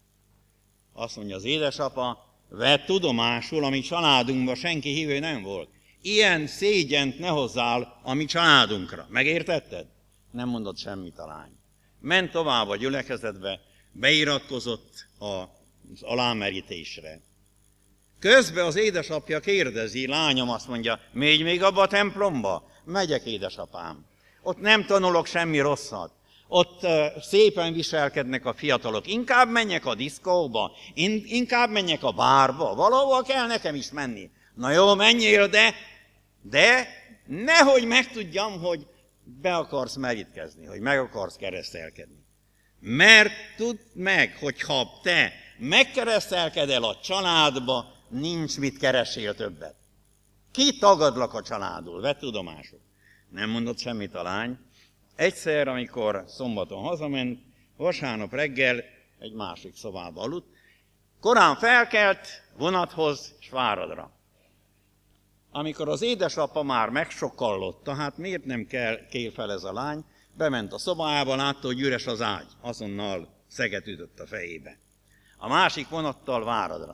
Azt mondja az édesapa, vedd tudomásul, a mi családunkban senki hívő nem volt. Ilyen szégyent ne hozzál a mi családunkra. Megértetted? Nem mondott semmit a lány. Ment tovább a gyülekezetbe, beiratkozott az alámerítésre. Közben az édesapja kérdezi, lányom azt mondja, mégy még abba a templomba? Megyek, édesapám. Ott nem tanulok semmi rosszat. Ott uh, szépen viselkednek a fiatalok. Inkább menjek a diszkóba, in, inkább menjek a bárba, valahol kell nekem is menni. Na jó, menjél, de, de nehogy megtudjam, hogy be akarsz merítkezni, hogy meg akarsz keresztelkedni. Mert tudd meg, hogyha te megkeresztelkedel a családba, nincs mit keresél többet. Ki tagadlak a családul? Vedd tudomásul. Nem mondott semmit a lány. Egyszer, amikor szombaton hazament, vasárnap reggel egy másik szobába aludt, korán felkelt vonathoz és Váradra. Amikor az édesapa már megsokallotta, hát miért nem kell kér fel ez a lány, bement a szobájába, látta, hogy üres az ágy, azonnal szeget ütött a fejébe. A másik vonattal Váradra.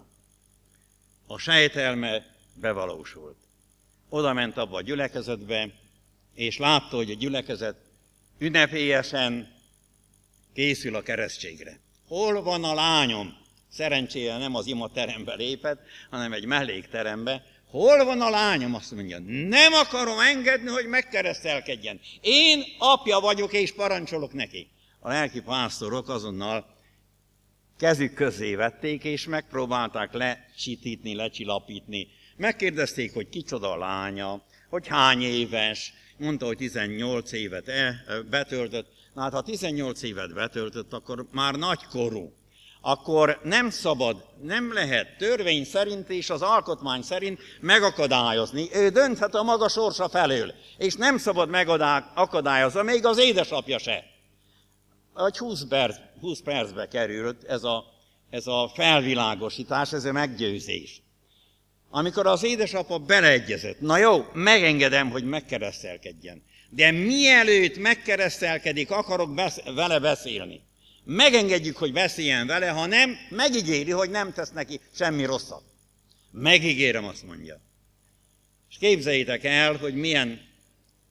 A sejtelme bevalósult. Oda ment abba a gyülekezetbe, és látta, hogy a gyülekezet ünnepélyesen készül a keresztségre. Hol van a lányom? Szerencsére nem az imaterembe lépett, hanem egy mellékterembe. Hol van a lányom? Azt mondja, nem akarom engedni, hogy megkeresztelkedjen. Én apja vagyok, és parancsolok neki. A lelki pásztorok azonnal kezük közé vették, és megpróbálták lecsitítni, lecsillapítni. Megkérdezték, hogy kicsoda a lánya, hogy hány éves, mondta, hogy tizennyolc évet betöltött. Na hát, ha tizennyolc évet betöltött, akkor már nagykorú. Akkor nem szabad, nem lehet törvény szerint és az alkotmány szerint megakadályozni. Ő dönthet a maga sorsa felől, és nem szabad megakadályozni, még az édesapja se. Egy húsz, perc, húsz percbe került ez a, ez a felvilágosítás, ez a meggyőzés. Amikor az édesapa beleegyezett, na jó, megengedem, hogy megkeresztelkedjen. De mielőtt megkeresztelkedik, akarok besz- vele beszélni. Megengedjük, hogy beszéljen vele, ha nem, megígéri, hogy nem tesz neki semmi rosszat. Megígérem, azt mondja. És képzeljétek el, hogy milyen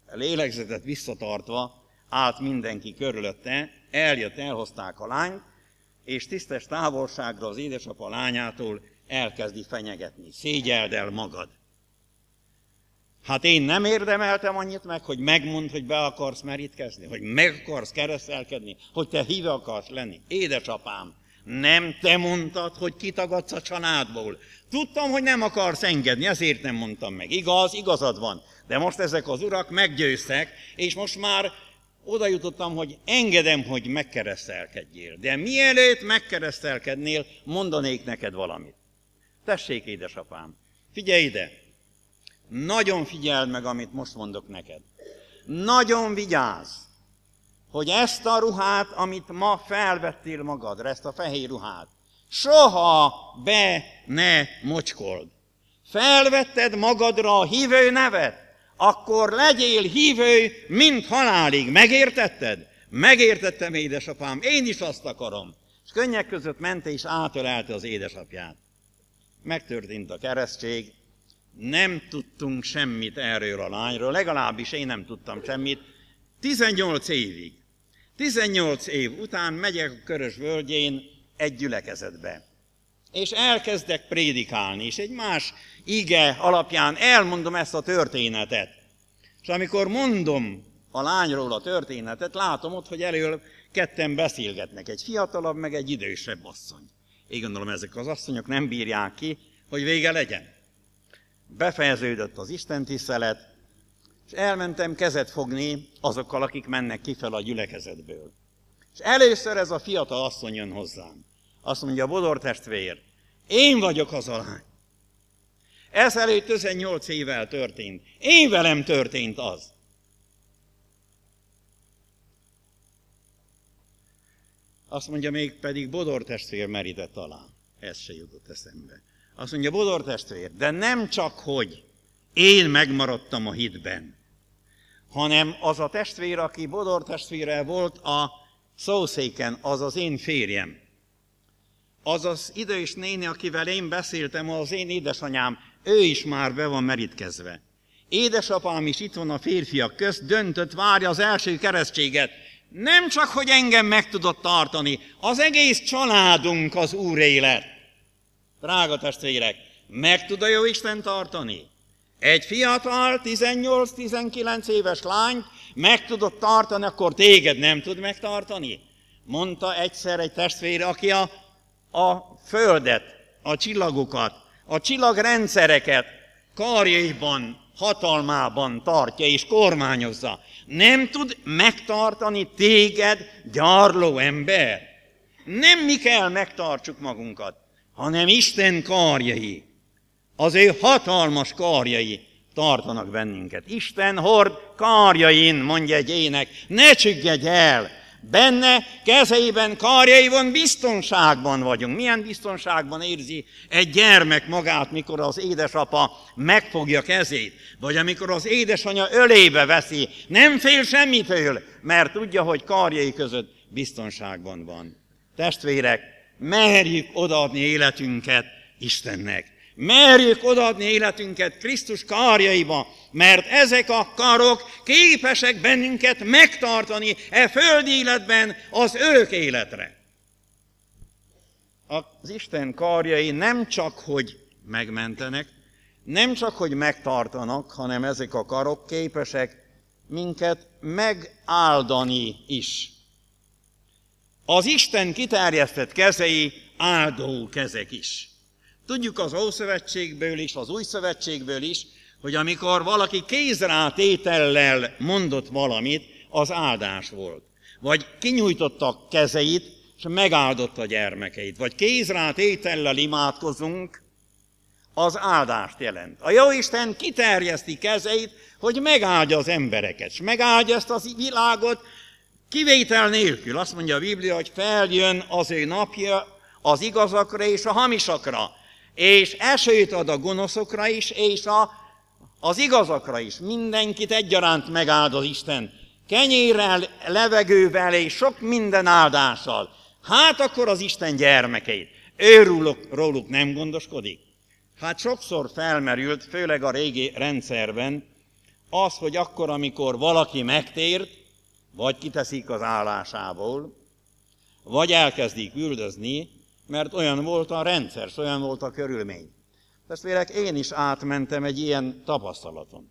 lélegzetet visszatartva állt mindenki körülötte, eljött, elhozták a lányt, és tisztes távolságra az édesapa lányától elkezdi fenyegetni. Szégyeld el magad. Hát én nem érdemeltem annyit meg, hogy megmondd, hogy be akarsz merítkezni, hogy meg akarsz keresztelkedni, hogy te híve akarsz lenni. Édesapám, nem te mondtad, hogy kitagadsz a családból. Tudtam, hogy nem akarsz engedni, ezért nem mondtam meg. Igaz, igazad van. De most ezek az urak meggyőztek, és most már oda jutottam, hogy engedem, hogy megkeresztelkedjél. De mielőtt megkeresztelkednél, mondanék neked valamit. Tessék, édesapám, figyelj ide! Nagyon figyeld meg, amit most mondok neked. Nagyon vigyázz, hogy ezt a ruhát, amit ma felvettél magadra, ezt a fehér ruhát, soha be ne mocskold. Felvetted magadra a hívő nevet, akkor legyél hívő, mint halálig. Megértetted? Megértettem, édesapám, én is azt akarom. És könnyek között ment és átölelte az édesapját. Megtörtént a keresztség, nem tudtunk semmit erről a lányról, legalábbis én nem tudtam semmit, tizennyolc évig. tizennyolc év után megyek a Körös völgyén egy gyülekezetbe. És elkezdek prédikálni, és egy más ige alapján elmondom ezt a történetet. És amikor mondom a lányról a történetet, látom ott, hogy elől ketten beszélgetnek, egy fiatalabb, meg egy idősebb asszony. Én gondolom, ezek az asszonyok nem bírják ki, hogy vége legyen. Befejeződött az istentisztelet, és elmentem kezet fogni azokkal, akik mennek kifel a gyülekezetből. És először ez a fiatal asszony jön hozzám. Azt mondja, Bodor testvér, én vagyok az a lány. Ezelőtt tizennyolc évvel történt. Én velem történt az. Azt mondja, még pedig Bodor testvér merített alá. Ez se jutott eszembe. Azt mondja, Bodor testvér, de nem csak, hogy én megmaradtam a hitben, hanem az a testvér, aki Bodor testvére volt a szószéken, az az én férjem. Az az idős néni, akivel én beszéltem, az én édesanyám, ő is már be van merítkezve. Édesapám is itt van a férfiak közt, döntött, várja az első keresztséget. Nem csak, hogy engem meg tudott tartani, az egész családunk az Úr élet. Drága testvérek, meg tud a Jóisten tartani? Egy fiatal, tizennyolc-tizenkilenc éves lányt meg tudott tartani, akkor téged nem tud megtartani? Mondta egyszer egy testvére, aki a, a földet, a csillagokat, a csillagrendszereket karjaiban, hatalmában tartja és kormányozza. Nem tud megtartani téged, gyarló ember? Nem mi kell megtartsuk magunkat, hanem Isten karjai, az ő hatalmas karjai tartanak bennünket. Isten hord karjain, mondja egy ének, ne csüggedj el! Benne, kezeiben, karjaiban biztonságban vagyunk. Milyen biztonságban érzi egy gyermek magát, mikor az édesapa megfogja kezét, vagy amikor az édesanyja ölébe veszi, nem fél semmitől, mert tudja, hogy karjai között biztonságban van. Testvérek, merjük odaadni életünket Istennek. Merjük odaadni életünket Krisztus karjaiba, mert ezek a karok képesek bennünket megtartani e földi életben az örök életre. Az Isten karjai nem csak, hogy megmentenek, nem csak, hogy megtartanak, hanem ezek a karok képesek minket megáldani is. Az Isten kiterjesztett kezei áldó kezek is. Tudjuk az Ószövetségből is, az Új Szövetségből is, hogy amikor valaki kézrátétellel mondott valamit, az áldás volt. Vagy kinyújtotta kezeit, és megáldotta a gyermekeit. Vagy kézrátétellel imádkozunk, az áldást jelent. A Jóisten kiterjeszti kezeit, hogy megáldja az embereket, és megáldja ezt a világot kivétel nélkül. Azt mondja a Biblia, hogy feljön az ő napja az igazakra és a hamisakra, és esőt ad a gonoszokra is, és a, az igazakra is. Mindenkit egyaránt megáld az Isten. Kenyérrel, levegővel és sok minden áldással. Hát akkor az Isten gyermekeit. Ő róluk, róluk nem gondoskodik? Hát sokszor felmerült, főleg a régi rendszerben, az, hogy akkor, amikor valaki megtért, vagy kiteszik az állásából, vagy elkezdik üldözni, mert olyan volt a rendszer, olyan volt a körülmény. Testvérek, én is átmentem egy ilyen tapasztalaton.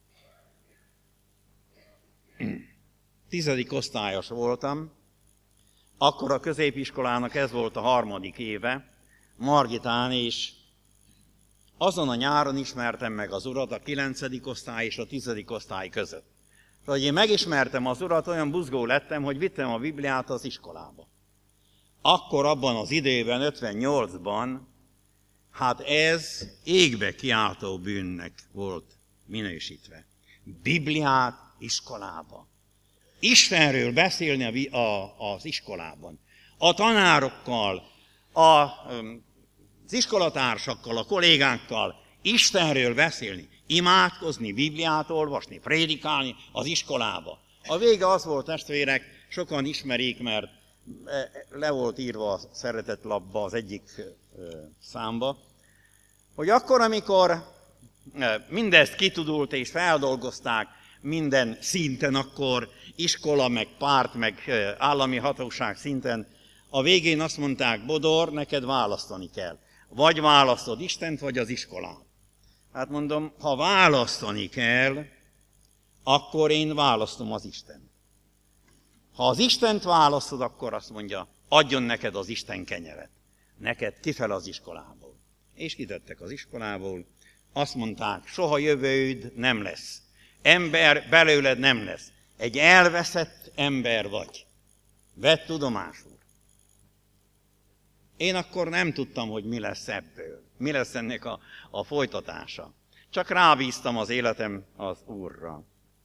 Tizedik osztályos voltam, akkor a középiskolának ez volt a harmadik éve, Margitán, és azon a nyáron ismertem meg az Urat a kilencedik osztály és a tizedik osztály között. Hogy én megismertem az Urat, olyan buzgó lettem, hogy vittem a Bibliát az iskolába. Akkor abban az időben, ötvennyolcban, hát ez égbe kiáltó bűnnek volt minősítve. Bibliát iskolába. Istenről beszélni a, a, az iskolában. A tanárokkal, a, az iskolatársakkal, a kollégákkal Istenről beszélni. Imádkozni, Bibliát olvasni, prédikálni az iskolába. A vége az volt, testvérek, sokan ismerik, mert le volt írva a szeretetlapba az egyik számba, hogy akkor, amikor mindezt kitudult és feldolgozták minden szinten, akkor iskola, meg párt, meg állami hatóság szinten, a végén azt mondták, Bodor, neked választani kell. Vagy választod Istent, vagy az iskolát. Hát mondom, ha választani kell, akkor én választom az Istent. Ha az Istent választod, akkor azt mondja, adjon neked az Isten kenyeret. Neked kifel az iskolából. És kitettek az iskolából, azt mondták, soha jövőd nem lesz. Ember belőled nem lesz. Egy elveszett ember vagy. Vedd tudomásul. Én akkor nem tudtam, hogy mi lesz ebből. Mi lesz ennek a, a folytatása. Csak rábíztam az életem az Úrra.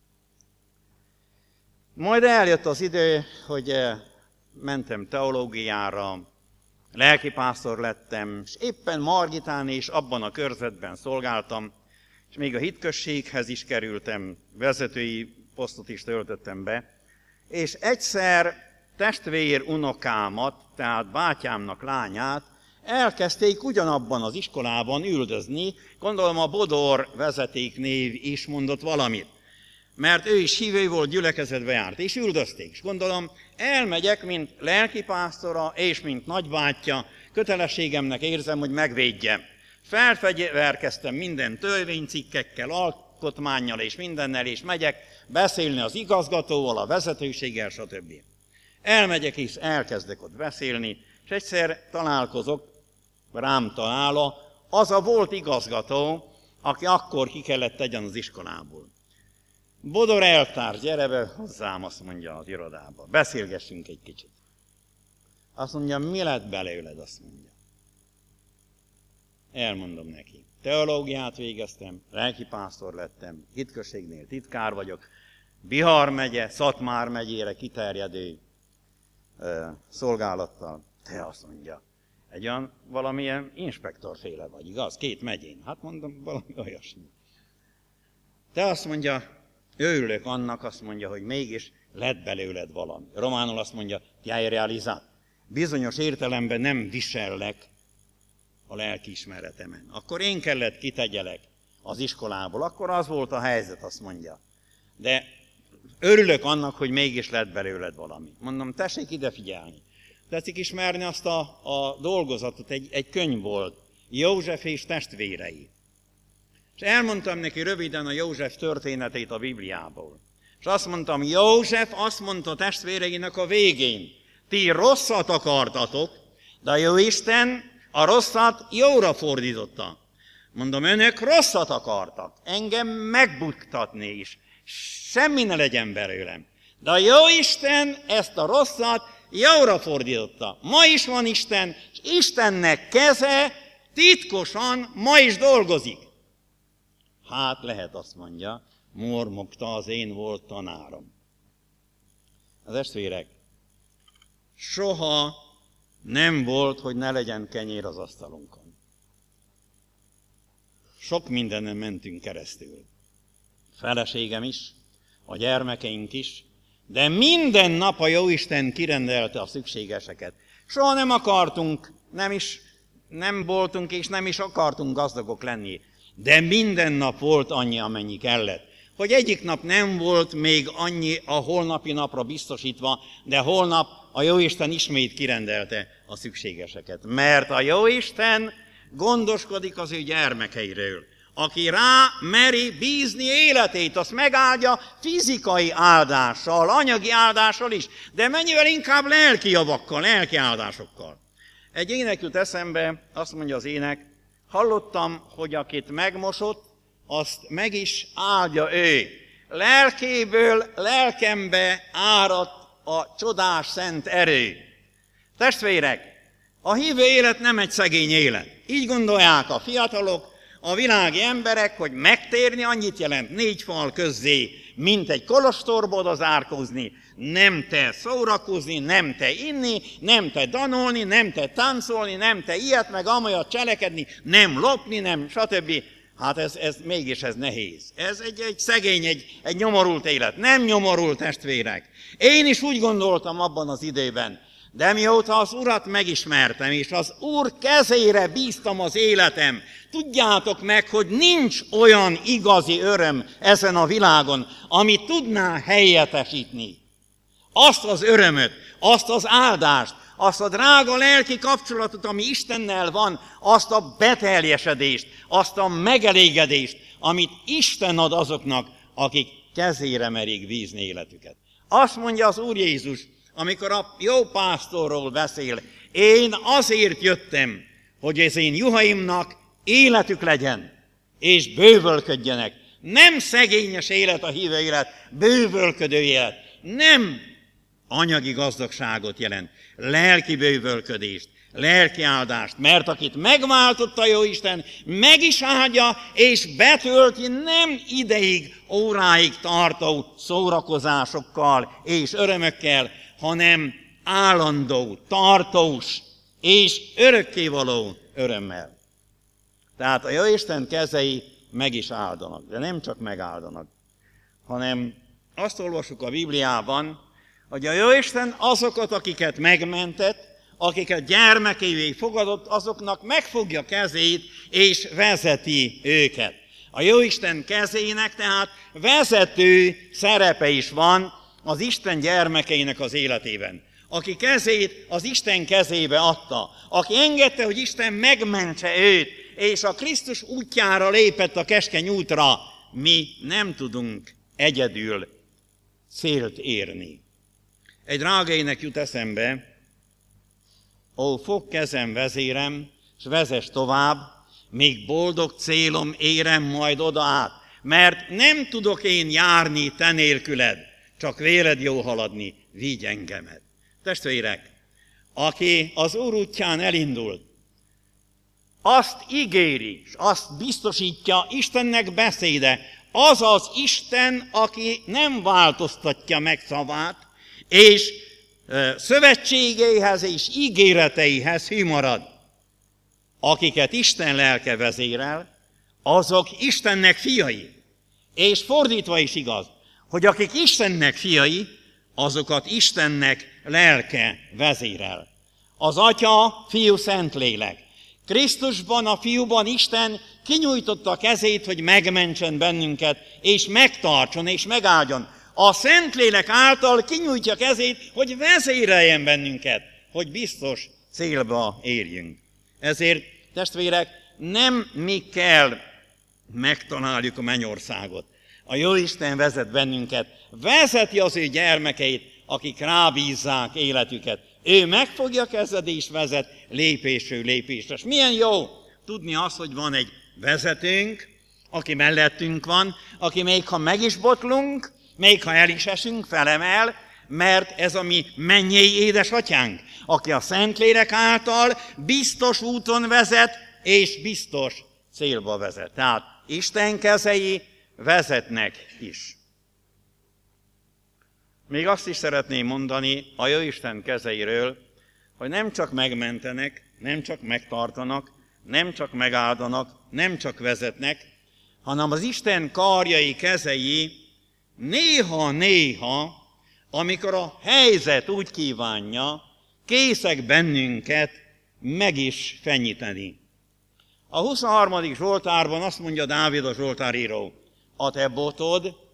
Majd eljött az idő, hogy mentem teológiára, lelkipásztor lettem, és éppen Margitán és abban a körzetben szolgáltam, és még a hitközséghez is kerültem, vezetői posztot is töltöttem be, és egyszer testvér unokámat, tehát bátyámnak lányát elkezdték ugyanabban az iskolában üldözni, gondolom a Bodor vezetéknév is mondott valamit, mert ő is hívő volt, gyülekezetbe járt, és üldözték. És gondolom, elmegyek, mint lelkipásztora és mint nagybátyja, kötelességemnek érzem, hogy megvédjem. Felfegyverkeztem minden törvénycikkekkel, alkotmánnyal és mindennel, és megyek beszélni az igazgatóval, a vezetőséggel, stb. Elmegyek és elkezdek ott beszélni, és egyszer találkozok, rám találva, az a volt igazgató, aki akkor ki kellett tegyen az iskolából. Bodor eltárs, gyere be hozzám, azt mondja az irodába. Beszélgessünk egy kicsit. Azt mondja, mi lett belőled, azt mondja. Elmondom neki. Teológiát végeztem, lelkipásztor lettem, hitközségnél titkár vagyok, Bihar megye, Szatmár megyére kiterjedő ö, szolgálattal. Te azt mondja, egy olyan valamilyen inspektorféle vagy, igaz? Két megyén. Hát mondom, valami olyasmi. Te azt mondja, örülök annak, azt mondja, hogy mégis lett belőled valami. Románul azt mondja, ti hai realizat. Bizonyos értelemben nem visellek a lelkiismeretemen. Akkor én kellett kitegyelek az iskolából. Akkor az volt a helyzet, azt mondja. De örülök annak, hogy mégis lett belőled valami. Mondom, tessék ide figyelni. Tetszik ismerni azt a, a dolgozatot, egy, egy könyv volt, József és testvérei. És elmondtam neki röviden a József történetét a Bibliából. És azt mondtam, József azt mondta testvéreinek a végén, ti rosszat akartatok, de a Jóisten a rosszat jóra fordította. Mondom, önök rosszat akartak, engem megbuktatni is, semmi ne legyen belőlem. De a Jóisten ezt a rosszat jóra fordította. Ma is van Isten, és Istennek keze titkosan ma is dolgozik. Hát lehet, azt mondja, mormogta, az én volt tanárom. Az testvérek, soha nem volt, hogy ne legyen kenyér az asztalunkon. Sok mindenen mentünk keresztül. Feleségem is, a gyermekeink is, de minden nap a Jóisten kirendelte a szükségeseket. Soha nem akartunk, nem is, nem voltunk és nem is akartunk gazdagok lenni. De minden nap volt annyi, amennyi kellett. hogy egyik nap nem volt még annyi a holnapi napra biztosítva, de holnap a Jóisten ismét kirendelte a szükségeseket. Mert a Jóisten gondoskodik az ő gyermekeiről. Aki rá meri bízni életét, azt megáldja fizikai áldással, anyagi áldással is, de mennyivel inkább lelki javakkal, lelki áldásokkal. Egy ének jut eszembe, azt mondja az ének, hallottam, hogy akit megmosott, azt meg is áldja ő. Lelkéből lelkembe áradt a csodás szent erő. Testvérek, a hívő élet nem egy szegény élet. Így gondolják a fiatalok, a világi emberek, hogy megtérni annyit jelent négy fal közzé, mint egy kolostorba zárkózni, nem te szórakozni, nem te inni, nem te danolni, nem te táncolni, nem te ilyet meg amolyat cselekedni, nem lopni, nem stb. Hát ez, ez mégis ez nehéz. Ez egy, egy szegény, egy, egy nyomorult élet. Nem nyomorult, testvérek. Én is úgy gondoltam abban az időben, de mióta az Urat megismertem, és az Úr kezére bíztam az életem, tudjátok meg, hogy nincs olyan igazi öröm ezen a világon, ami tudná helyettesíteni azt az örömöt, azt az áldást, azt a drága lelki kapcsolatot, ami Istennel van, azt a beteljesedést, azt a megelégedést, amit Isten ad azoknak, akik kezére merik bízni életüket. Azt mondja az Úr Jézus, amikor a jó pásztorról beszél, én azért jöttem, hogy az én juhaimnak életük legyen, és bővölködjenek. Nem szegényes élet a hívő élet, bővölködő élet. Nem anyagi gazdagságot jelent, lelki bővölködést, lelki áldást, mert akit megváltott a Jóisten, meg is áldja, és betölti nem ideig, óráig tartó szórakozásokkal és örömökkel, hanem állandó, tartós és örökkévaló örömmel. Tehát a Jóisten kezei meg is áldanak, de nem csak megáldanak, hanem azt olvassuk a Bibliában, hogy a Jóisten azokat, akiket megmentett, akiket gyermekévé fogadott, azoknak megfogja kezét és vezeti őket. A Jóisten kezének tehát vezető szerepe is van az Isten gyermekeinek az életében. Aki kezét az Isten kezébe adta, aki engedte, hogy Isten megmentse őt, és a Krisztus útjára lépett a keskeny útra, mi nem tudunk egyedül célt érni. Egy drága ének jut eszembe, ó, fogd kezem, vezérem, s vezess tovább, még boldog célom érem majd oda át, mert nem tudok én járni te nélküled, csak véled jó haladni, vigy engemet. Testvérek, aki az Úr útján elindult, azt ígéri, és azt biztosítja Istennek beszéde, az az Isten, aki nem változtatja meg szavát, és szövetségeihez és ígéreteihez hű marad. Akiket Isten lelke vezérel, azok Istennek fiai. És fordítva is igaz, hogy akik Istennek fiai, azokat Istennek lelke vezérel. Az Atya, Fiú, Szentlélek. Krisztusban, a Fiúban Isten kinyújtotta a kezét, hogy megmentsen bennünket, és megtartson, és megáldjon. A Szentlélek által kinyújtja kezét, hogy vezéreljen bennünket, hogy biztos célba érjünk. Ezért, testvérek, nem mi kell megtaláljuk a mennyországot. A Jóisten vezet bennünket, vezeti az ő gyermekeit, akik rábízzák életüket. Ő megfogja kezed és vezet lépésről lépésre. És milyen jó tudni azt, hogy van egy vezetőnk, aki mellettünk van, aki még ha meg is botlunk, még ha el is esünk, felemel, mert ez a mi mennyei édesatyánk, aki a Szentlélek által biztos úton vezet, és biztos célba vezet. Tehát Isten kezei vezetnek is. Még azt is szeretném mondani a Jóisten kezeiről, hogy nem csak megmentenek, nem csak megtartanak, nem csak megáldanak, nem csak vezetnek, hanem az Isten karjai, kezei néha-néha, amikor a helyzet úgy kívánja, készek bennünket meg is fenyíteni. A huszonharmadik Zsoltárban azt mondja Dávid a zsoltáríró, a te botod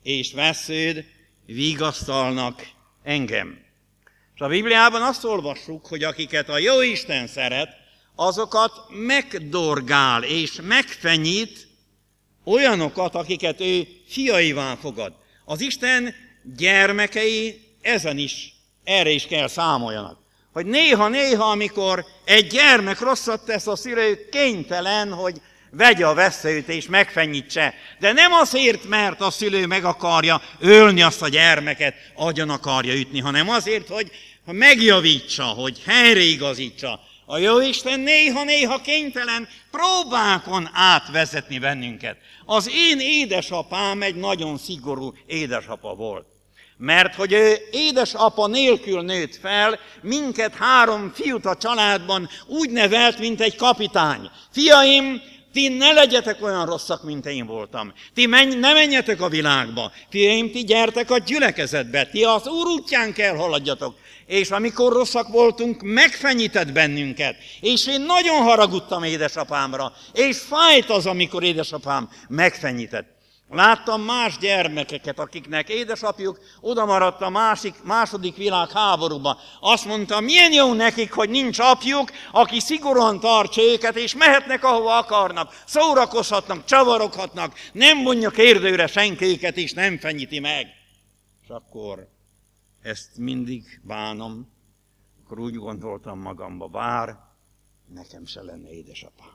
és vessződ vigasztalnak engem. És a Bibliában azt olvassuk, hogy akiket a Jóisten szeret, azokat megdorgál és megfenyít olyanokat, akiket ő fiaivá fogad. Az Isten gyermekei ezen is, erre is kell számoljanak. Hogy néha-néha, amikor egy gyermek rosszat tesz, a szülő kénytelen, hogy vegye a veszélyt és megfenyítse. De nem azért, mert a szülő meg akarja ölni azt a gyermeket, agyon akarja ütni, hanem azért, hogy megjavítsa, hogy helyreigazítsa. A Jóisten néha-néha kénytelen próbákon átvezetni bennünket. Az én édesapám egy nagyon szigorú édesapa volt. Mert hogy ő édesapa nélkül nőtt fel, minket három fiút a családban úgy nevelt, mint egy kapitány. Fiaim, ti ne legyetek olyan rosszak, mint én voltam. Ti menj, ne menjetek a világba. Fiaim, ti gyertek a gyülekezetbe. Ti az Úr útján kell haladjatok. És amikor rosszak voltunk, megfenyített bennünket. És én nagyon haragudtam édesapámra. És fájt az, amikor édesapám megfenyített. Láttam más gyermekeket, akiknek édesapjuk oda maradt a másik, második világháborúba. Azt mondta, milyen jó nekik, hogy nincs apjuk, aki szigorúan tartsa őket, és mehetnek, ahova akarnak, szórakozhatnak, csavaroghatnak, nem vonja kérdőre senki őket, és nem fenyíti meg. És akkor ezt mindig bánom, akkor úgy gondoltam magamba, bár nekem se lenne édesapám.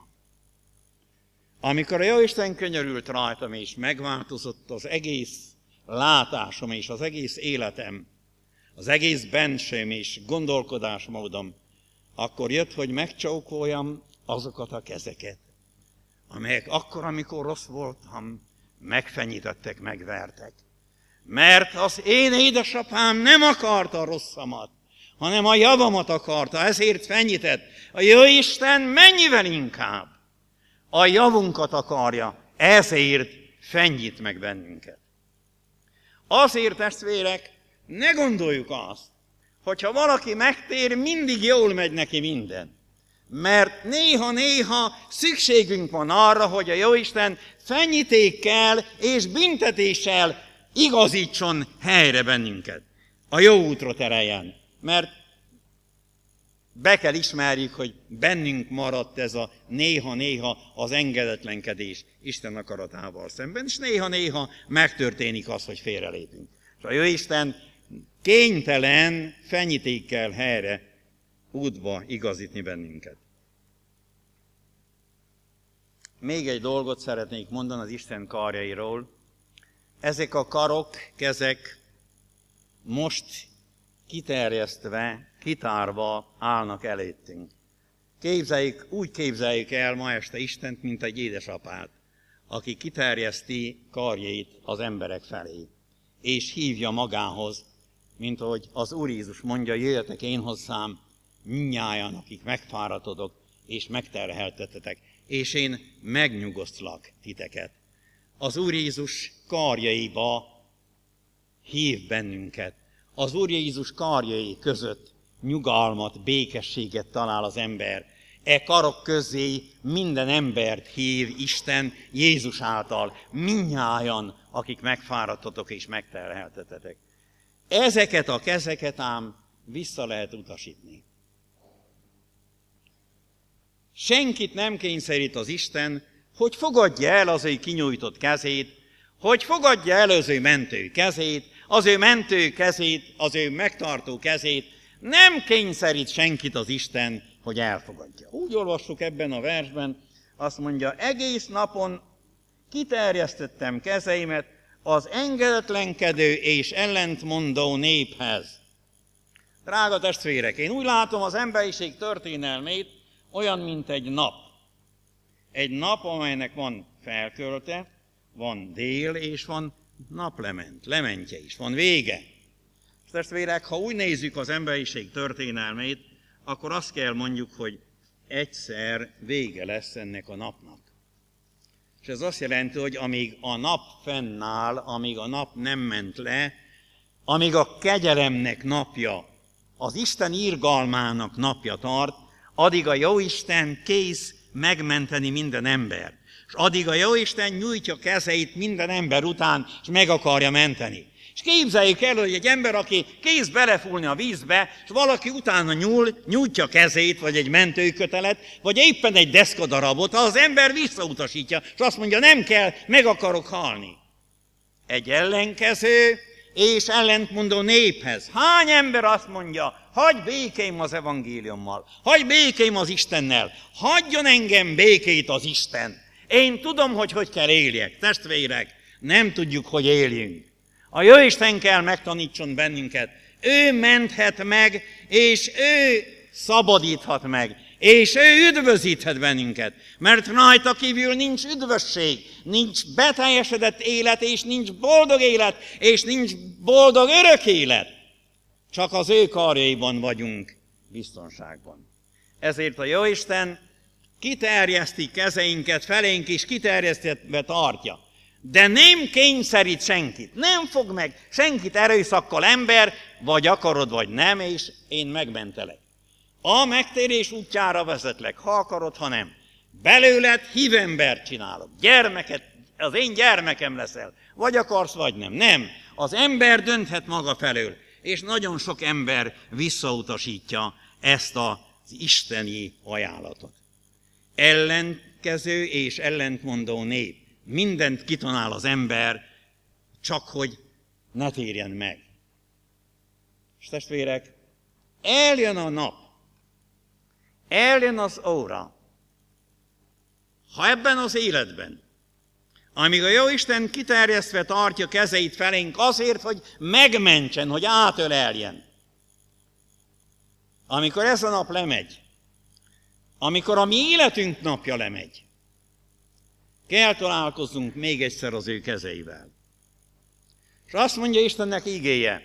Amikor a Jóisten könyörült rajtam, és megváltozott az egész látásom, és az egész életem, az egész bensőm és gondolkodásmódom, akkor jött, hogy megcsókoljam azokat a kezeket, amelyek akkor, amikor rossz voltam, megfenyítettek, megvertek. Mert az én édesapám nem akarta a rosszamat, hanem a javamat akarta, ezért fenyített. A Jóisten mennyivel inkább a javunkat akarja, ezért fenyít meg bennünket. Azért, testvérek, ne gondoljuk azt, hogyha valaki megtér, mindig jól megy neki minden. Mert néha-néha szükségünk van arra, hogy a Jóisten fenyítékkel és büntetéssel igazítson helyre bennünket. A jó útra tereljen. Mert be kell ismerjük, hogy bennünk maradt ez a néha-néha az engedetlenkedés Isten akaratával szemben, és néha-néha megtörténik az, hogy félrelépünk. És a Jóisten kénytelen fenyítékkel helyre útba igazítni bennünket. Még egy dolgot szeretnék mondani az Isten karjairól. Ezek a karok, kezek most kiterjesztve, kitárva állnak előttünk. Képzeljük, úgy képzeljük el ma este Istent, mint egy édesapát, aki kiterjeszti karjait az emberek felé, és hívja magához, mint ahogy az Úr Jézus mondja, jöjjetek én hozzám, mindnyájan, akik megfáradtok, és megterheltetetek, és én megnyugosztlak titeket. Az Úr Jézus karjaiba hív bennünket. Az Úr Jézus karjai között nyugalmat, békességet talál az ember. E karok közé minden embert hív Isten Jézus által, mindnyájan, akik megfáradtatok és megterheltetetek. Ezeket a kezeket ám vissza lehet utasítani. Senkit nem kényszerít az Isten, hogy fogadja el az ő kinyújtott kezét, hogy fogadja el az ő mentő kezét, az ő mentő kezét, az ő megtartó kezét. Nem kényszerít senkit az Isten, hogy elfogadja. Úgy olvassuk ebben a versben, azt mondja, egész napon kiterjesztettem kezeimet az engedetlenkedő és ellentmondó néphez. Drága testvérek, én úgy látom az emberiség történelmét olyan, mint egy nap. Egy nap, amelynek van felkölte, van dél, és van naplement, lementje is, van vége. Testvérek, ha úgy nézzük az emberiség történelmét, akkor azt kell mondjuk, hogy egyszer vége lesz ennek a napnak. És ez azt jelenti, hogy amíg a nap fennáll, amíg a nap nem ment le, amíg a kegyelemnek napja, az Isten irgalmának napja tart, addig a Jóisten kész megmenteni minden embert. És addig a Jóisten nyújtja kezeit minden ember után, és meg akarja menteni. És képzeljék el, hogy egy ember, aki kész belefúlni a vízbe, és valaki utána nyúl, nyújtja kezét, vagy egy mentőkötelet, vagy éppen egy deszkadarabot, az ember visszautasítja, és azt mondja, nem kell, meg akarok halni. Egy ellenkező és ellentmondó néphez. Hány ember azt mondja, hagyj békém az evangéliummal, hagyj békém az Istennel, hagyjon engem békét az Isten. Én tudom, hogy hogy kell éljek. Testvérek, nem tudjuk, hogy éljünk. A Jóisten kell megtanítson bennünket. Ő menthet meg, és ő szabadíthat meg, és ő üdvözíthet bennünket. Mert rajta kívül nincs üdvösség, nincs beteljesedett élet, és nincs boldog élet, és nincs boldog örök élet. Csak az ő karjaiban vagyunk biztonságban. Ezért a Jóisten kiterjeszti kezeinket felénk, és kiterjesztve tartja. De nem kényszerít senkit, nem fog meg senkit erőszakkal ember, vagy akarod, vagy nem, és én megmentelek. A megtérés útjára vezetlek, ha akarod, ha nem. Belőled hívembert csinálok, gyermeket, az én gyermekem leszel, vagy akarsz, vagy nem. Nem, az ember dönthet maga felől, és nagyon sok ember visszautasítja ezt az isteni ajánlatot. Ellenkező és ellentmondó nép. Mindent kitanál az ember, csak hogy ne térjen meg. És testvérek, eljön a nap, eljön az óra, ha ebben az életben, amíg a Jóisten kiterjesztve tartja kezeit felénk azért, hogy megmentsen, hogy átöleljen. Amikor ez a nap lemegy, amikor a mi életünk napja lemegy, kell találkoznunk még egyszer az ő kezeivel. És azt mondja Istennek igéje,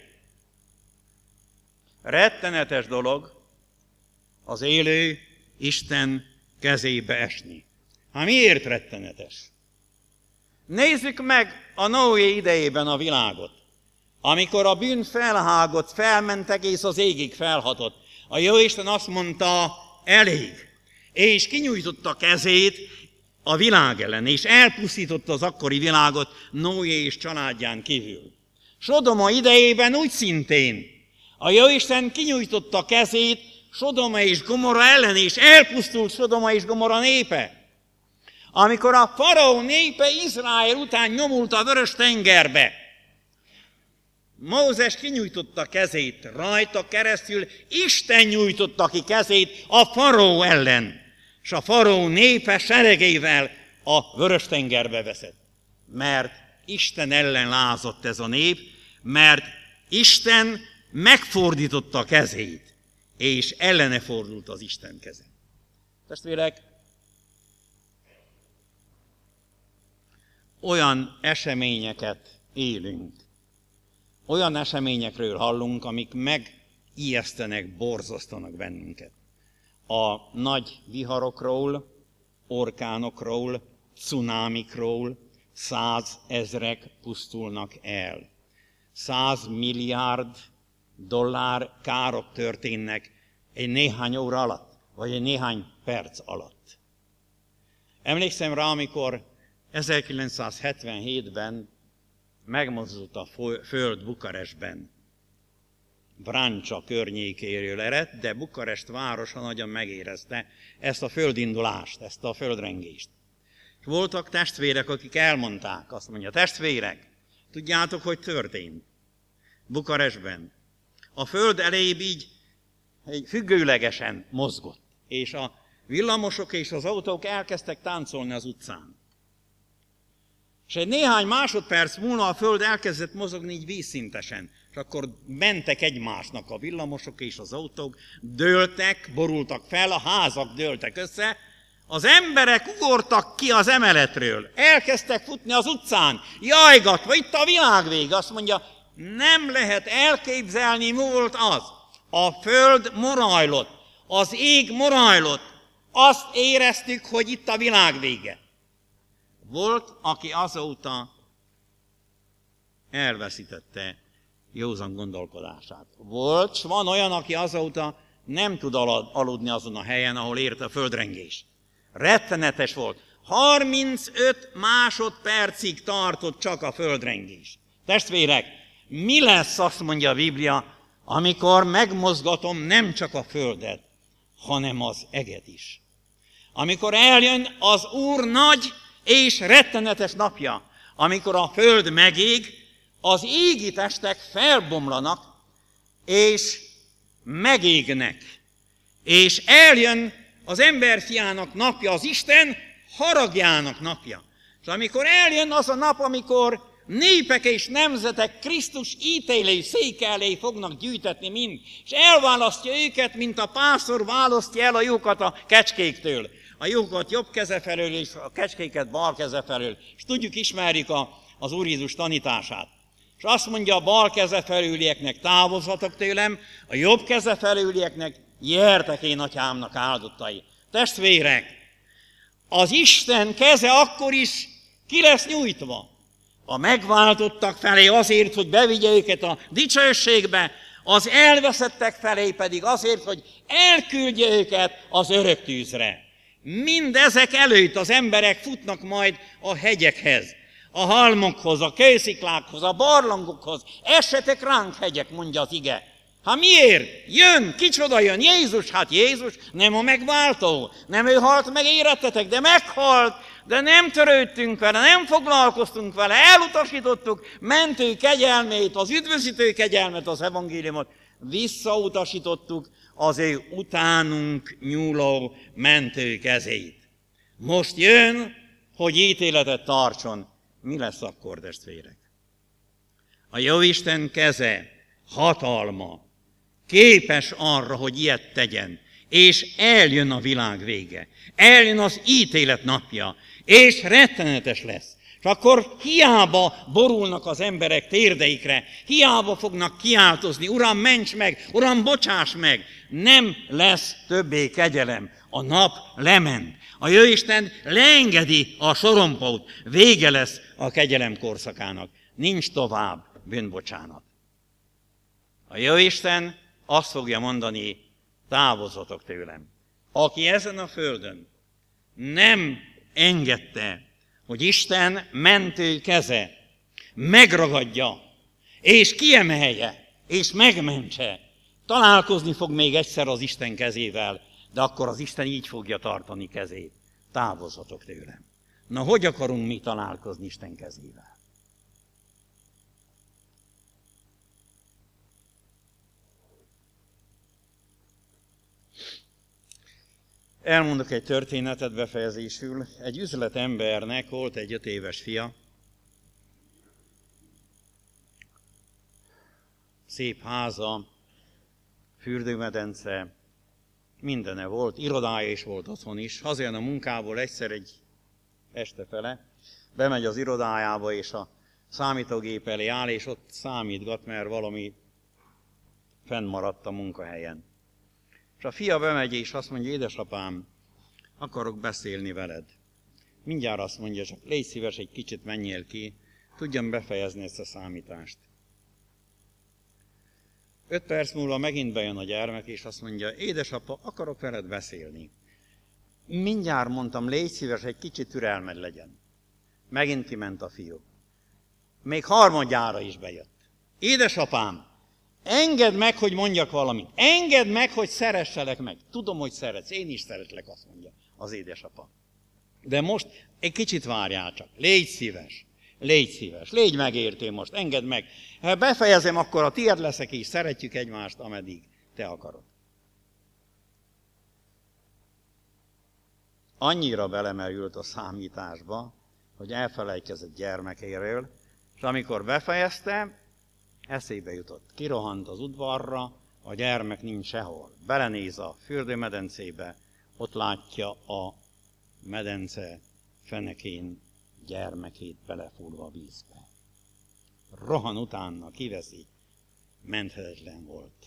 rettenetes dolog az élő Isten kezébe esni. Hát miért rettenetes? Nézzük meg a Noé idejében a világot. Amikor a bűn felhágott, felment egész az égig felhatott. A Jóisten azt mondta, elég. És kinyújtotta kezét a világ ellen, és elpusztította az akkori világot Noé és családján kívül. Sodoma idejében úgy szintén a Jóisten kinyújtotta kezét Sodoma és Gomorra ellen, és elpusztult Sodoma és Gomorra népe. Amikor a faraó népe Izrael után nyomult a Vörös-tengerbe, Mózes kinyújtotta kezét, rajta keresztül Isten nyújtotta ki kezét a faraó ellen, és a faraó népe seregével a Vörös-tengerbe veszett. Mert Isten ellen lázadt ez a nép, mert Isten megfordította a kezét, és ellene fordult az Isten keze. Testvérek, olyan eseményeket élünk, olyan eseményekről hallunk, amik megijesztenek, borzasztanak bennünket. A nagy viharokról, orkánokról, cunámikról százezrek pusztulnak el. Száz milliárd dollár károk történnek egy néhány óra alatt, vagy egy néhány perc alatt. Emlékszem rá, amikor ezerkilencszázhetvenhétben megmozdult a föld Bukarestben. Brancsa környékéről eredt, de Bukarest városa nagyon megérezte ezt a földindulást, ezt a földrengést. És voltak testvérek, akik elmondták, azt mondja, testvérek, tudjátok, hogy történt Bukarestben. A föld elébb így függőlegesen mozgott, és a villamosok és az autók elkezdtek táncolni az utcán. És egy néhány másodperc múlva a föld elkezdett mozogni így vízszintesen, és akkor mentek egymásnak a villamosok és az autók, dőltek, borultak fel, a házak dőltek össze, az emberek ugortak ki az emeletről, elkezdtek futni az utcán, jajgatva, itt a világ vége, azt mondja, nem lehet elképzelni, mi volt az. A föld morajlott, az ég morajlott, azt éreztük, hogy itt a világ vége. Volt, aki azóta elveszítette józan gondolkodását. Volt, s van olyan, aki azóta nem tud aludni azon a helyen, ahol ért a földrengés. Rettenetes volt. harmincöt másodpercig tartott csak a földrengés. Testvérek, mi lesz, azt mondja a Biblia, amikor megmozgatom nem csak a földet, hanem az eget is. Amikor eljön az Úr nagy és rettenetes napja, amikor a föld megég, az égi testek felbomlanak, és megégnek. És eljön az emberfiának napja, az Isten haragjának napja. És amikor eljön az a nap, amikor népek és nemzetek Krisztus ítélő széke elé fognak gyűjtetni mind, és elválasztja őket, mint a pásztor választja el a lyukat a kecskéktől. A lyukat jobb keze felől, és a kecskéket bal keze felől. És tudjuk, ismerjük a, az Úr Jézus tanítását. És azt mondja a bal keze felülieknek, távozzatok tőlem, a jobb keze felülieknek, gyertek én atyámnak áldottai. Testvérek, az Isten keze akkor is ki lesz nyújtva a megváltottak felé azért, hogy bevigye őket a dicsőségbe, az elveszettek felé pedig azért, hogy elküldje őket az örök tűzre. Mindezek előtt az emberek futnak majd a hegyekhez, a halmokhoz, a kősziklákhoz, a barlangokhoz. Essetek ránk, hegyek, mondja az ige. Hát miért? Jön, kicsoda jön? Jézus. Hát Jézus nem a megváltó. Nem ő halt meg érettetek, de meghalt, de nem törődtünk vele, nem foglalkoztunk vele, elutasítottuk mentő kegyelmét, az üdvözítő kegyelmet, az evangéliumot. Visszautasítottuk az ő utánunk nyúló mentő kezét. Most jön, hogy ítéletet tartson. Mi lesz akkor, testvérek? A Jóisten keze, hatalma képes arra, hogy ilyet tegyen, és eljön a világ vége, eljön az ítélet napja, és rettenetes lesz. És akkor hiába borulnak az emberek térdeikre, hiába fognak kiáltozni, Uram, ments meg, Uram, bocsáss meg, nem lesz többé kegyelem. A nap lement. A Jóisten leengedi a sorompót, vége lesz a kegyelem korszakának. Nincs tovább bűnbocsánat. A Jóisten azt fogja mondani, távozzatok tőlem. Aki ezen a földön nem engedte, hogy Isten mentő keze megragadja, és kiemelje, és megmentse, találkozni fog még egyszer az Isten kezével, de akkor az Isten így fogja tartani kezét. Távozzatok tőlem. Na, hogy akarunk mi találkozni Isten kezével? Elmondok egy történetet befejezésül. Egy üzletembernek volt egy öt éves fia. Szép háza, fürdőmedence, mindene volt, irodája is volt otthon is. Hazajön a munkából egyszer egy este fele, bemegy az irodájába, és a számítógép elé áll, és ott számítgat, mert valami fennmaradt a munkahelyen. És a fia bemegy, és azt mondja, édesapám, akarok beszélni veled. Mindjárt azt mondja, csak légy szíves, egy kicsit menjél ki, tudjam befejezni ezt a számítást. Öt perc múlva megint bejön a gyermek, és azt mondja, édesapa, akarok veled beszélni. Mindjárt mondtam, légy szíves, egy kicsit türelmed legyen. Megint kiment a fiú. Még harmadjára is bejött. Édesapám, engedd meg, hogy mondjak valamit. Engedd meg, hogy szeresselek meg. Tudom, hogy szeretsz, én is szeretlek, azt mondja az édesapa. De most egy kicsit várjál csak. Légy szíves, légy szíves, légy megértő most, engedd meg. Ha befejezem, akkor a tiéd leszek, és szeretjük egymást, ameddig te akarod. Annyira belemerült a számításba, hogy elfelejtkezett gyermekéről, és amikor befejezte, eszébe jutott. Kirohant az udvarra, a gyermek nincs sehol. Belenéz a fürdőmedencébe, ott látja a medence fenekén gyermekét belefúrva a vízbe. Rohan utána, kiveszi, menthetetlen volt.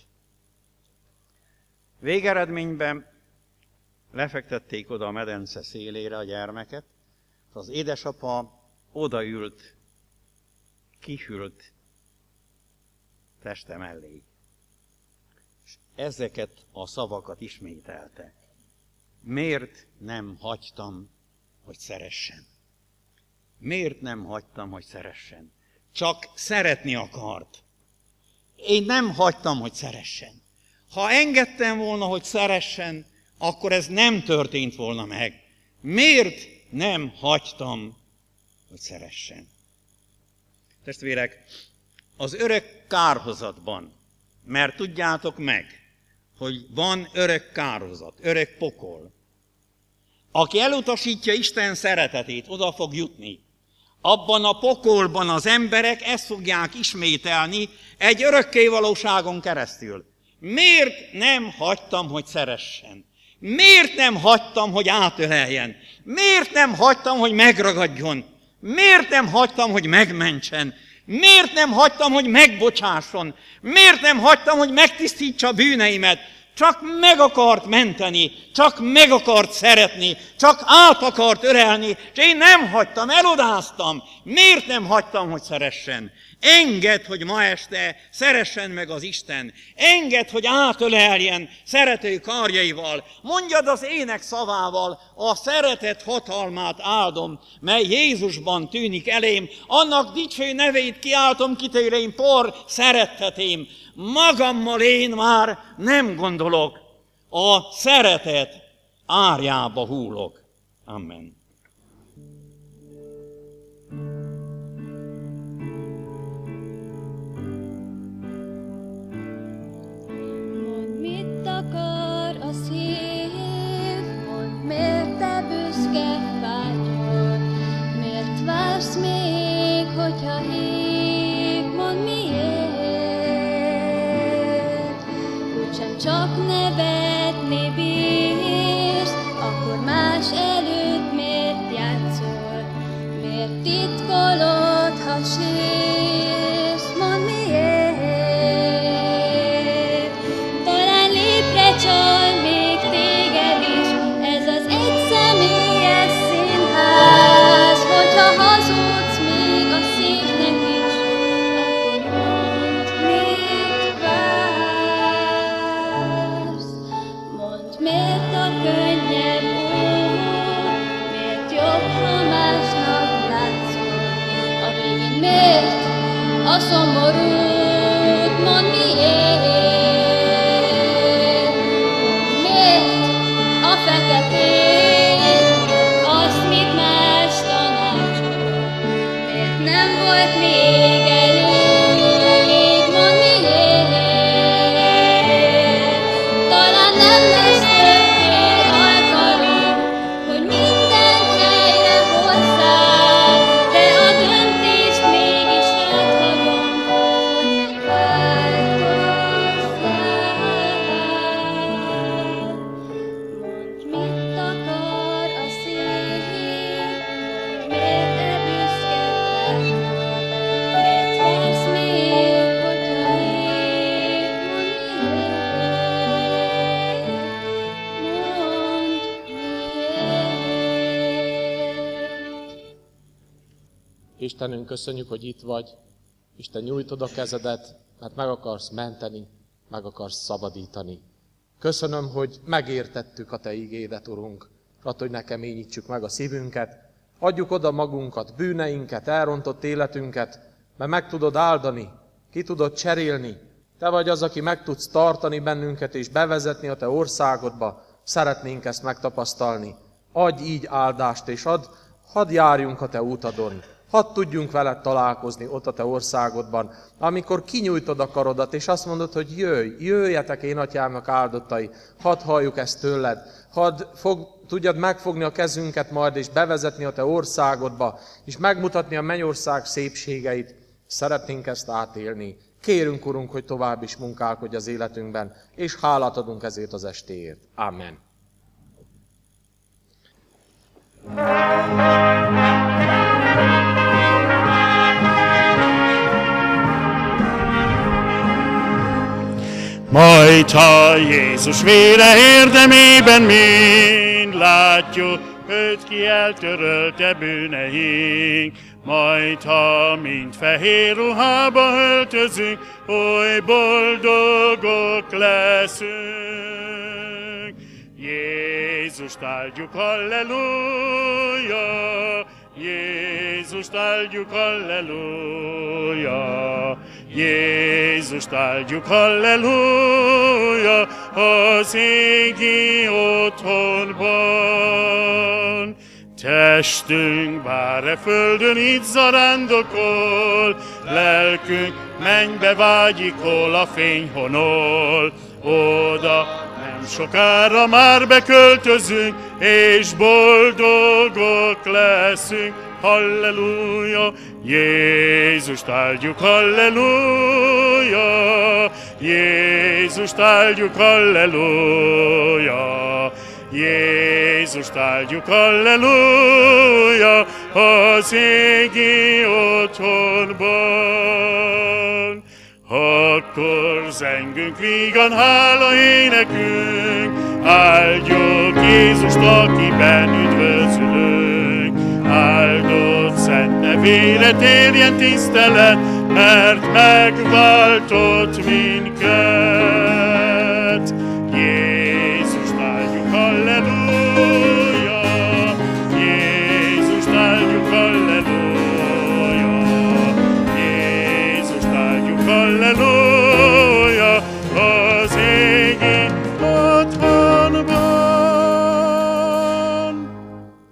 Végeredményben lefektették oda a medence szélére a gyermeket, és az édesapa odaült, kihűlt teste mellé. És ezeket a szavakat ismételte. Miért nem hagytam, hogy szeressen. Miért nem hagytam, hogy szeressen? Csak szeretni akart. Én nem hagytam, hogy szeressen. Ha engedtem volna, hogy szeressen, akkor ez nem történt volna meg. Miért nem hagytam, hogy szeressen? Testvérek, az örök kárhozatban, mert tudjátok meg, hogy van örök kárhozat, örök pokol. Aki elutasítja Isten szeretetét, oda fog jutni. Abban a pokolban az emberek ezt fogják ismételni egy örökkévalóságon keresztül. Miért nem hagytam, hogy szeressen? Miért nem hagytam, hogy átöleljen? Miért nem hagytam, hogy megragadjon? Miért nem hagytam, hogy megmentsen? Miért nem hagytam, hogy megbocsásson? Miért nem hagytam, hogy megtisztítsa a bűneimet? Csak meg akart menteni, csak meg akart szeretni, csak át akart ölelni, és én nem hagytam, elodáztam. Miért nem hagytam, hogy szeressen? Engedd, hogy ma este szeressen meg az Isten. Engedd, hogy átöleljen szerető karjaival. Mondjad az ének szavával, a szeretet hatalmát áldom, mely Jézusban tűnik elém. Annak dicső nevét kiáltom ki tőle, én por szerettetém. Magammal én már nem gondolok, a szeretet árjába húlok. Amen. Mondd, mit akar a szív, mondd, miért te büszke vágyod, miért vársz még, hogyha hív, mondd miért. Úgysem csak nevetni bírsz, akkor más előtt miért játszol, miért titkolod, ha sírsz, mondd miért. Talán lépre csal még téged is, ez az egyszemélyes színház, hogyha hazudsz még a szívnek is, akkor mondd, mit vársz. Mondd, miért a könnyebb út, miért jobb, ha másnak látszol, a végén miért a szomorút, mondd miért. Mondd, miért a feketét, azt, mit más tanácsol, miért nem volt még elég, mondd miért. Talán nem lesz többé alkalom, hogy mindent helyre hozzál, de a döntést mégis rád hagyom, hogy megváltozzál. Mondd, mit akar a szív, miért e büszke vágyod, miért vársz még, hogyha hív, mondd miért. Istenünk, köszönjük, hogy itt vagy. Isten, nyújtod a kezedet, mert meg akarsz menteni, meg akarsz szabadítani. Köszönöm, hogy megértettük a Te igédet, Urunk, és attól, hogy ne keményítsük meg a szívünket. Adjuk oda magunkat, bűneinket, elrontott életünket, mert meg tudod áldani, ki tudod cserélni. Te vagy az, aki meg tudsz tartani bennünket és bevezetni a Te országodba. Szeretnénk ezt megtapasztalni. Adj így áldást, és add, hadd járjunk a Te útadon. Hadd tudjunk veled találkozni ott a Te országodban, amikor kinyújtod a karodat, és azt mondod, hogy jöjj, jöjjetek én atyámnak áldottai, hadd halljuk ezt tőled, hadd fog, tudjad megfogni a kezünket majd, és bevezetni a Te országodba, és megmutatni a mennyország szépségeit. Szeretnénk ezt átélni. Kérünk, Urunk, hogy tovább is munkálkodj az életünkben, és hálát adunk ezért az estéért. Amen. Majd, ha Jézus vére érdemében mind látjuk, őt ki eltörölte bűneink. Majd, ha mind fehér ruhába öltözünk, oly boldogok leszünk. Jézust áldjuk, halleluja! Jézust áldjuk, halleluja! Jézust áldjuk, halleluja! Az égi otthonban. Testünk bár e földön itt zarándokol, lelkünk mennybe vágyikol, a fény honol. Oda nem sokára már beköltözünk, és boldogok leszünk. Halleluja! Jézust áldjuk, halleluja! Jézust áldjuk, halleluja! Jézust áldjuk, halleluja! Az égi otthonban. Akkor zengünk vígan, hála énekünk, áldjuk Jézust, akiben üdvözülünk. Áldott szent nevére térjen tisztelet, mert megváltott minket.